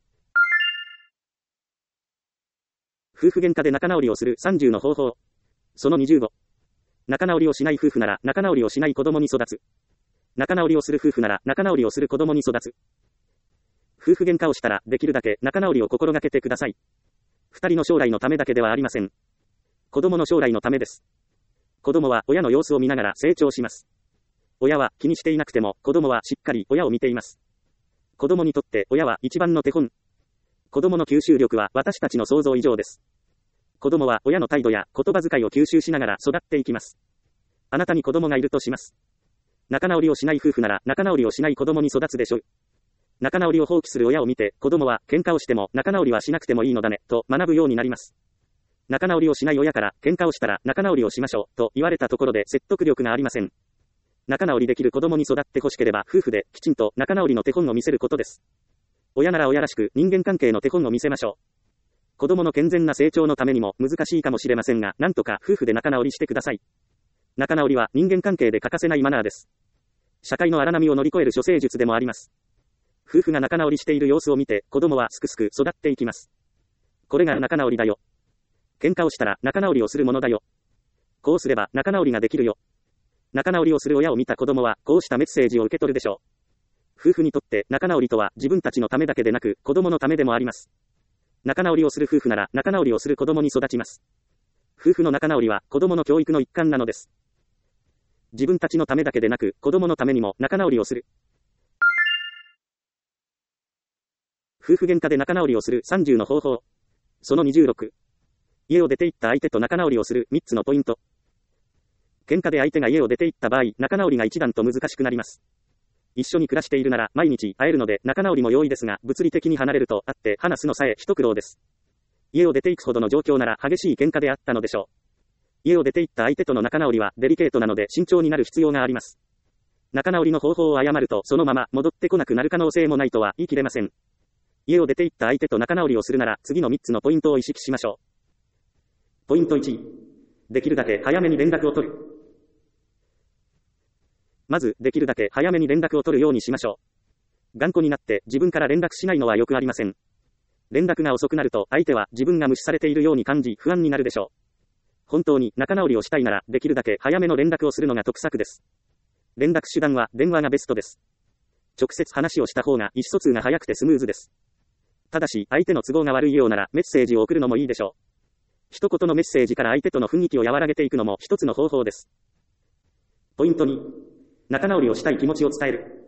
夫婦喧嘩で仲直りをする30の方法。その25。仲直りをしない夫婦なら仲直りをしない子供に育つ。仲直りをする夫婦なら仲直りをする子供に育つ。夫婦喧嘩をしたらできるだけ仲直りを心がけてください。二人の将来のためだけではありません。子供の将来のためです。子供は親の様子を見ながら成長します。親は気にしていなくても子供はしっかり親を見ています。子供にとって親は一番の手本。子供の吸収力は私たちの想像以上です。子供は親の態度や言葉遣いを吸収しながら育っていきます。あなたに子供がいるとします。仲直りをしない夫婦なら仲直りをしない子供に育つでしょう。仲直りを放棄する親を見て子供は喧嘩をしても仲直りはしなくてもいいのだねと学ぶようになります。仲直りをしない親から喧嘩をしたら仲直りをしましょうと言われたところで説得力がありません。仲直りできる子供に育ってほしければ夫婦できちんと仲直りの手本を見せることです。親なら親らしく人間関係の手本を見せましょう。子供の健全な成長のためにも難しいかもしれませんが、なんとか夫婦で仲直りしてください。仲直りは人間関係で欠かせないマナーです。社会の荒波を乗り越える処世術でもあります。夫婦が仲直りしている様子を見て子供はすくすく育っていきます。これが仲直りだよ。喧嘩をしたら仲直りをするものだよ。こうすれば仲直りができるよ。仲直りをする親を見た子供はこうしたメッセージを受け取るでしょう。夫婦にとって仲直りとは自分たちのためだけでなく子供のためでもあります。仲直りをする夫婦なら仲直りをする子供に育ちます。夫婦の仲直りは子供の教育の一環なのです。自分たちのためだけでなく子供のためにも仲直りをする。夫婦喧嘩で仲直りをする30の方法。その26。家を出て行った相手と仲直りをする3つのポイント。喧嘩で相手が家を出て行った場合、仲直りが一段と難しくなります。一緒に暮らしているなら毎日会えるので仲直りも容易ですが、物理的に離れると会って話すのさえ一苦労です。家を出て行くほどの状況なら激しい喧嘩であったのでしょう。家を出て行った相手との仲直りはデリケートなので慎重になる必要があります。仲直りの方法を誤るとそのまま戻ってこなくなる可能性もないとは言い切れません。家を出て行った相手と仲直りをするなら次の3つのポイントを意識しましょう。ポイント1。できるだけ早めに連絡を取る。まず、できるだけ早めに連絡を取るようにしましょう。頑固になって自分から連絡しないのはよくありません。連絡が遅くなると相手は自分が無視されているように感じ不安になるでしょう。本当に仲直りをしたいならできるだけ早めの連絡をするのが得策です。連絡手段は電話がベストです。直接話をした方が意思疎通が早くてスムーズです。ただし相手の都合が悪いようならメッセージを送るのもいいでしょう。一言のメッセージから相手との雰囲気を和らげていくのも一つの方法です。ポイント2。仲直りをしたい気持ちを伝える。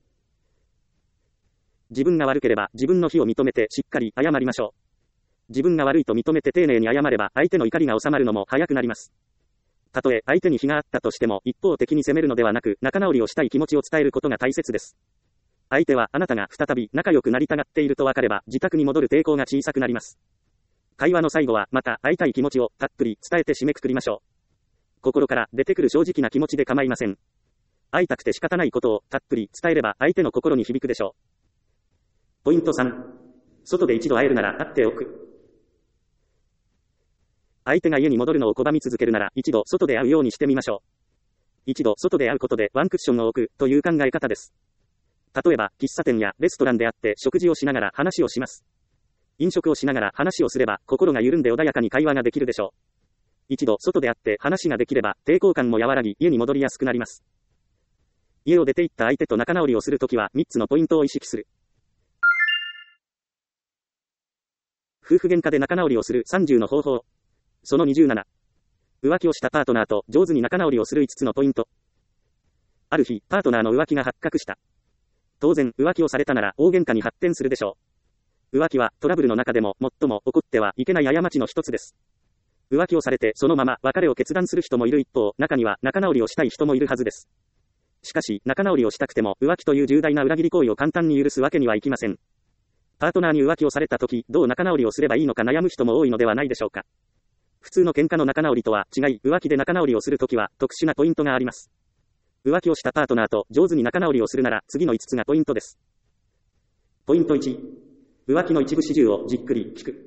自分が悪ければ自分の非を認めてしっかり謝りましょう。自分が悪いと認めて丁寧に謝れば相手の怒りが収まるのも早くなります。たとえ相手に非があったとしても一方的に責めるのではなく仲直りをしたい気持ちを伝えることが大切です。相手はあなたが再び仲良くなりたがっていると分かれば自宅に戻る抵抗が小さくなります。会話の最後はまた会いたい気持ちをたっぷり伝えて締めくくりましょう。心から出てくる正直な気持ちで構いません。会いたくて仕方ないことをたっぷり伝えれば相手の心に響くでしょう。ポイント3。外で一度会えるなら会っておく。相手が家に戻るのを拒み続けるなら一度外で会うようにしてみましょう。一度外で会うことでワンクッションを置くという考え方です。例えば喫茶店やレストランで会って食事をしながら話をします。飲食をしながら話をすれば心が緩んで穏やかに会話ができるでしょう。一度外で会って話ができれば抵抗感も和らぎ家に戻りやすくなります。家を出て行った相手と仲直りをするときは3つのポイントを意識する。夫婦喧嘩で仲直りをする30の方法。 その27。浮気をしたパートナーと上手に仲直りをする5つのポイント。ある日、パートナーの浮気が発覚した。当然、浮気をされたなら大喧嘩に発展するでしょう。浮気はトラブルの中でも最も起こってはいけない過ちの一つです。浮気をされてそのまま別れを決断する人もいる一方、中には仲直りをしたい人もいるはずです。しかし、仲直りをしたくても浮気という重大な裏切り行為を簡単に許すわけにはいきません。パートナーに浮気をされた時、どう仲直りをすればいいのか悩む人も多いのではないでしょうか。普通の喧嘩の仲直りとは違い、浮気で仲直りをするときは特殊なポイントがあります。浮気をしたパートナーと上手に仲直りをするなら次の5つがポイントです。ポイント1、浮気の一部始終をじっくり聞く。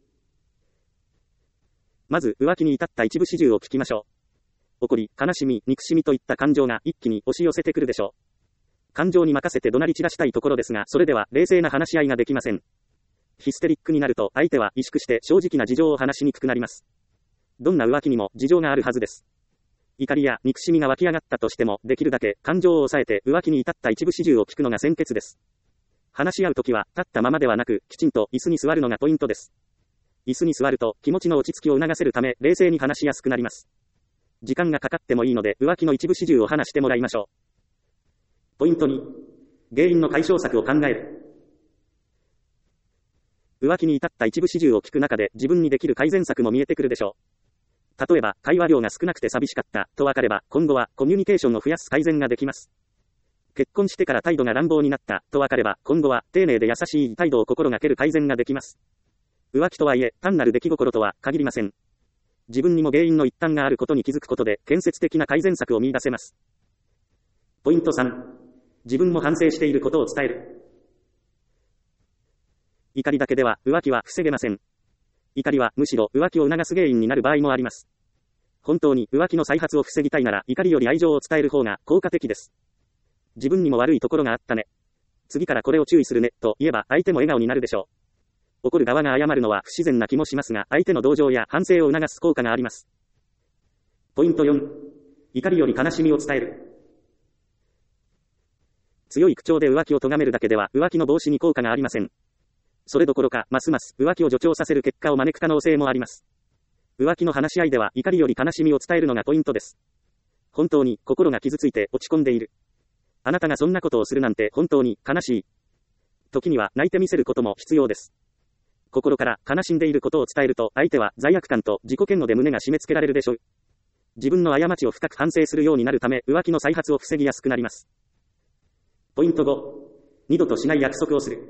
まず浮気に至った一部始終を聞きましょう。怒り、悲しみ、憎しみといった感情が一気に押し寄せてくるでしょう。感情に任せて怒鳴り散らしたいところですが、それでは冷静な話し合いができません。ヒステリックになると相手は萎縮して正直な事情を話しにくくなります。どんな浮気にも事情があるはずです。怒りや憎しみが湧き上がったとしても、できるだけ感情を抑えて浮気に至った一部始終を聞くのが先決です。話し合うときは、立ったままではなく、きちんと椅子に座るのがポイントです。椅子に座ると気持ちの落ち着きを促せるため、冷静に話しやすくなります。時間がかかってもいいので、浮気の一部始終を話してもらいましょう。ポイント2、原因の解消策を考える。浮気に至った一部始終を聞く中で自分にできる改善策も見えてくるでしょう。例えば、会話量が少なくて寂しかったと分かれば、今後はコミュニケーションを増やす改善ができます。結婚してから態度が乱暴になったと分かれば、今後は丁寧で優しい態度を心がける改善ができます。浮気とはいえ、単なる出来心とは限りません。自分にも原因の一端があることに気づくことで、建設的な改善策を見出せます。ポイント3、自分も反省していることを伝える。怒りだけでは浮気は防げません。怒りはむしろ浮気を促す原因になる場合もあります。本当に浮気の再発を防ぎたいなら怒りより愛情を伝える方が効果的です。自分にも悪いところがあったね。次からこれを注意するね、と言えば相手も笑顔になるでしょう。怒る側が謝るのは不自然な気もしますが、相手の同情や反省を促す効果があります。ポイント4、怒りより悲しみを伝える。強い口調で浮気を咎めるだけでは浮気の防止に効果がありません。それどころか、ますます浮気を助長させる結果を招く可能性もあります。浮気の話し合いでは怒りより悲しみを伝えるのがポイントです。本当に心が傷ついて落ち込んでいる。あなたがそんなことをするなんて本当に悲しい。時には泣いてみせることも必要です。心から悲しんでいることを伝えると相手は罪悪感と自己嫌悪で胸が締め付けられるでしょう。自分の過ちを深く反省するようになるため浮気の再発を防ぎやすくなります。ポイント5、二度としない約束をする。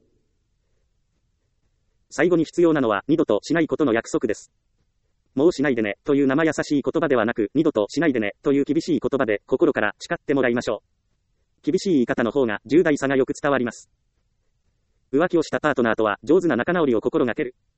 最後に必要なのは二度としないことの約束です。もうしないでねという生優しい言葉ではなく、二度としないでねという厳しい言葉で心から誓ってもらいましょう。厳しい言い方の方が重大さがよく伝わります。浮気をしたパートナーとは上手な仲直りを心がける。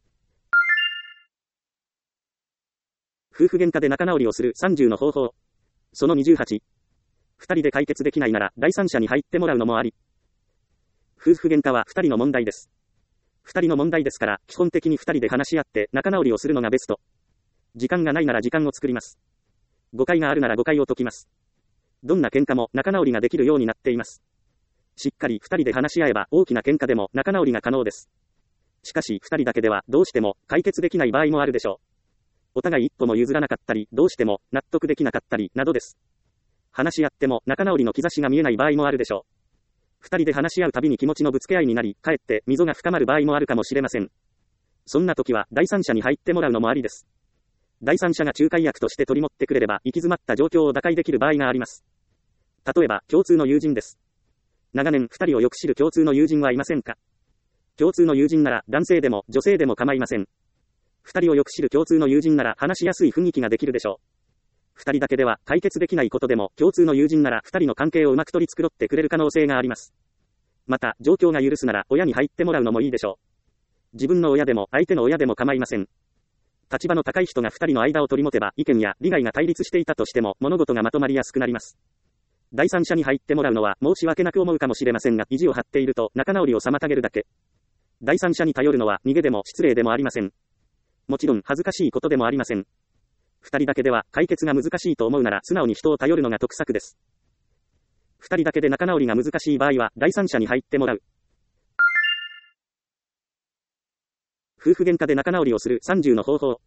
夫婦喧嘩で仲直りをする30の方法。その28。二人で解決できないなら第三者に入ってもらうのもあり。夫婦喧嘩は二人の問題です。二人の問題ですから、基本的に二人で話し合って仲直りをするのがベスト。時間がないなら時間を作ります。誤解があるなら誤解を解きます。どんな喧嘩も仲直りができるようになっています。しっかり二人で話し合えば大きな喧嘩でも仲直りが可能です。しかし二人だけではどうしても解決できない場合もあるでしょう。お互い一歩も譲らなかったり、どうしても納得できなかったりなどです。話し合っても仲直りの兆しが見えない場合もあるでしょう。二人で話し合うたびに気持ちのぶつけ合いになり、かえって溝が深まる場合もあるかもしれません。そんな時は第三者に入ってもらうのもありです。第三者が仲介役として取り持ってくれれば行き詰まった状況を打開できる場合があります。例えば、共通の友人です。長年二人をよく知る共通の友人はいませんか？共通の友人なら男性でも女性でも構いません。二人をよく知る共通の友人なら話しやすい雰囲気ができるでしょう。二人だけでは解決できないことでも共通の友人なら二人の関係をうまく取り繕ってくれる可能性があります。また、状況が許すなら親に入ってもらうのもいいでしょう。自分の親でも相手の親でも構いません。立場の高い人が二人の間を取り持てば意見や利害が対立していたとしても物事がまとまりやすくなります。第三者に入ってもらうのは申し訳なく思うかもしれませんが、意地を張っていると仲直りを妨げるだけ。第三者に頼るのは逃げでも失礼でもありません。もちろん恥ずかしいことでもありません。二人だけでは解決が難しいと思うなら素直に人を頼るのが得策です。二人だけで仲直りが難しい場合は第三者に入ってもらう。夫婦喧嘩で仲直りをする30の方法。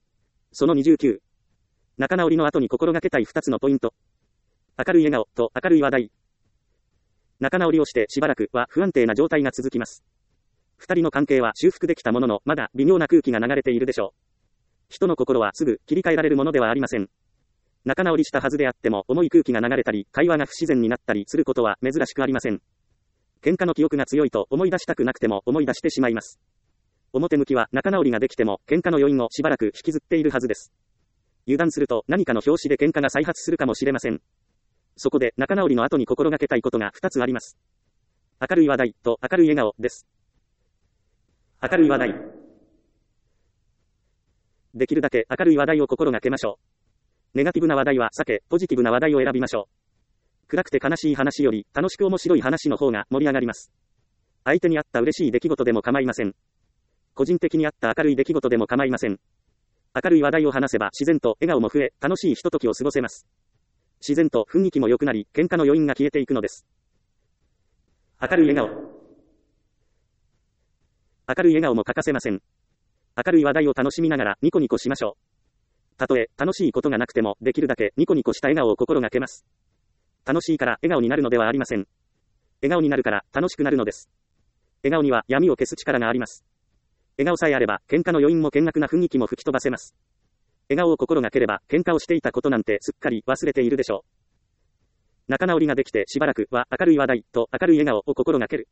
その29。仲直りの後に心がけたい2つのポイント。明るい笑顔と明るい話題。仲直りをしてしばらくは不安定な状態が続きます。二人の関係は修復できたものの、まだ微妙な空気が流れているでしょう。人の心はすぐ切り替えられるものではありません。仲直りしたはずであっても重い空気が流れたり、会話が不自然になったりすることは珍しくありません。喧嘩の記憶が強いと思い出したくなくても思い出してしまいます。表向きは仲直りができても喧嘩の余韻をしばらく引きずっているはずです。油断すると何かの拍子で喧嘩が再発するかもしれません。そこで仲直りの後に心がけたいことが2つあります。明るい話題と明るい笑顔です。明るい話題。できるだけ明るい話題を心がけましょう。ネガティブな話題は避け、ポジティブな話題を選びましょう。暗くて悲しい話より楽しく面白い話の方が盛り上がります。相手にあった嬉しい出来事でも構いません。個人的にあった明るい出来事でも構いません。明るい話題を話せば自然と笑顔も増え、楽しいひとときを過ごせます。自然と雰囲気も良くなり、喧嘩の余韻が消えていくのです。明るい笑顔。明るい笑顔も欠かせません。明るい話題を楽しみながらニコニコしましょう。たとえ楽しいことがなくてもできるだけニコニコした笑顔を心がけます。楽しいから笑顔になるのではありません。笑顔になるから楽しくなるのです。笑顔には闇を消す力があります。笑顔さえあれば喧嘩の余韻も険悪な雰囲気も吹き飛ばせます。笑顔を心がければ喧嘩をしていたことなんてすっかり忘れているでしょう。仲直りができてしばらくは明るい話題と明るい笑顔を心がける。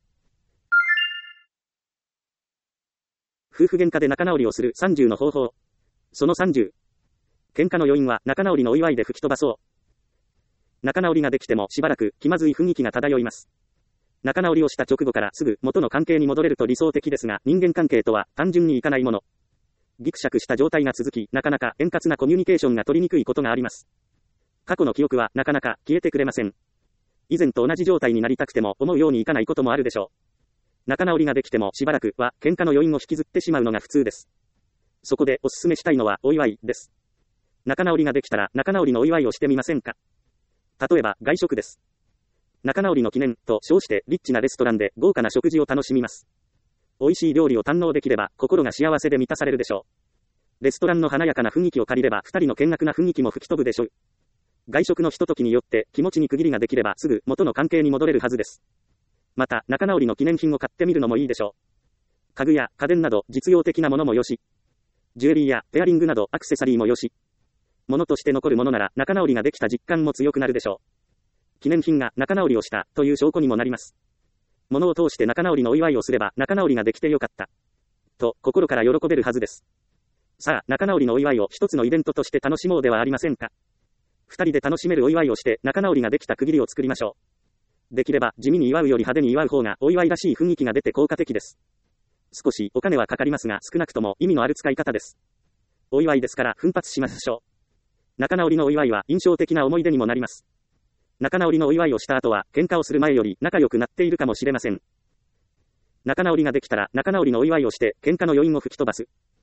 夫婦喧嘩で仲直りをする30の方法。その30。喧嘩の余韻は仲直りのお祝いで吹き飛ばそう。仲直りができてもしばらく気まずい雰囲気が漂います。仲直りをした直後からすぐ元の関係に戻れると理想的ですが、人間関係とは単純にいかないもの。ギクシャクした状態が続き、なかなか円滑なコミュニケーションが取りにくいことがあります。過去の記憶はなかなか消えてくれません。以前と同じ状態になりたくても思うようにいかないこともあるでしょう。仲直りができてもしばらくは喧嘩の余韻を引きずってしまうのが普通です。そこでお勧めしたいのはお祝いです。仲直りができたら仲直りのお祝いをしてみませんか。例えば外食です。仲直りの記念と称してリッチなレストランで豪華な食事を楽しみます。美味しい料理を堪能できれば心が幸せで満たされるでしょう。レストランの華やかな雰囲気を借りれば二人の険悪な雰囲気も吹き飛ぶでしょう。外食のひとときによって気持ちに区切りができればすぐ元の関係に戻れるはずです。また仲直りの記念品を買ってみるのもいいでしょう。家具や家電など実用的なものもよし、ジュエリーやペアリングなどアクセサリーもよし、物として残るものなら仲直りができた実感も強くなるでしょう。記念品が仲直りをしたという証拠にもなります。物を通して仲直りのお祝いをすれば仲直りができてよかったと心から喜べるはずです。さあ、仲直りのお祝いを一つのイベントとして楽しもうではありませんか。二人で楽しめるお祝いをして仲直りができた区切りを作りましょう。できれば地味に祝うより派手に祝う方がお祝いらしい雰囲気が出て効果的です。少しお金はかかりますが少なくとも意味のある使い方です。お祝いですから奮発しましょう。仲直りのお祝いは印象的な思い出にもなります。仲直りのお祝いをした後は喧嘩をする前より仲良くなっているかもしれません。仲直りができたら仲直りのお祝いをして喧嘩の余韻を吹き飛ばす。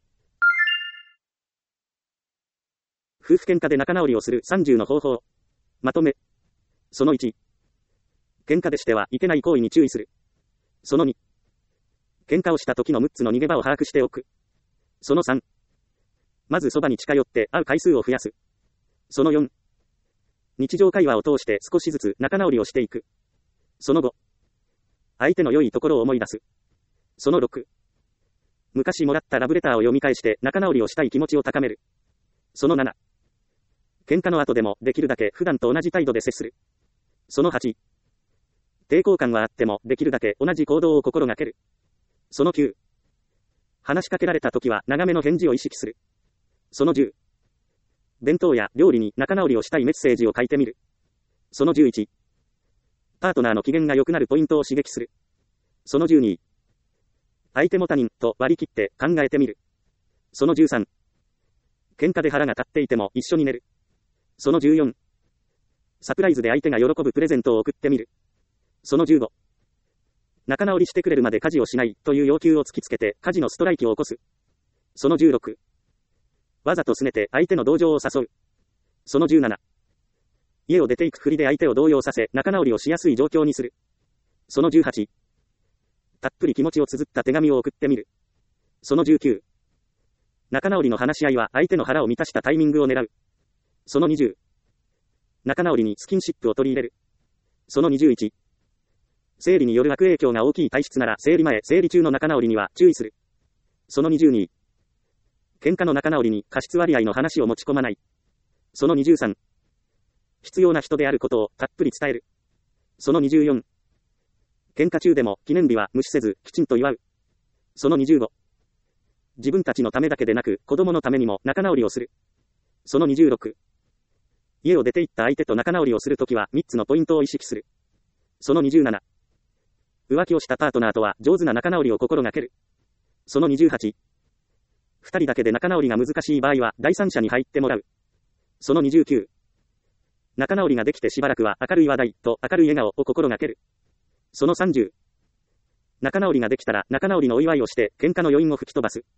夫婦喧嘩で仲直りをする30の方法。まとめ。その1。喧嘩でしてはいけない行為に注意する。その2。喧嘩をした時の6つの逃げ場を把握しておく。その3。まずそばに近寄って会う回数を増やす。その4。日常会話を通して少しずつ仲直りをしていく。その5。相手の良いところを思い出す。その6。昔もらったラブレターを読み返して仲直りをしたい気持ちを高める。その7。喧嘩の後でもできるだけ普段と同じ態度で接する。その8。抵抗感はあってもできるだけ同じ行動を心がける。その9。話しかけられた時は長めの返事を意識する。その10。弁当や料理に仲直りをしたいメッセージを書いてみる。その11。パートナーの機嫌が良くなるポイントを刺激する。その12。相手も他人と割り切って考えてみる。その13。喧嘩で腹が立っていても一緒に寝る。その14。サプライズで相手が喜ぶプレゼントを送ってみる。その15。仲直りしてくれるまで家事をしないという要求を突きつけて家事のストライキを起こす。その16。わざと拗ねて相手の同情を誘う。その17。家を出ていくふりで相手を動揺させ仲直りをしやすい状況にする。その18。たっぷり気持ちを綴った手紙を送ってみる。その19。 仲直りの話し合いは相手の腹を満たしたタイミングを狙う。その20。仲直りにスキンシップを取り入れる。その21。生理による悪影響が大きい体質なら生理前、生理中の仲直りには注意する。その22。喧嘩の仲直りに過失割合の話を持ち込まない。その23。必要な人であることをたっぷり伝える。その24。喧嘩中でも記念日は無視せずきちんと祝う。その25。自分たちのためだけでなく子供のためにも仲直りをする。その26。家を出て行った相手と仲直りをするときは3つのポイントを意識する。その27。浮気をしたパートナーとは上手な仲直りを心がける。その28。二人だけで仲直りが難しい場合は第三者に入ってもらう。その29。仲直りができてしばらくは明るい話題と明るい笑顔を心がける。その30。仲直りができたら仲直りのお祝いをして喧嘩の余韻を吹き飛ばす。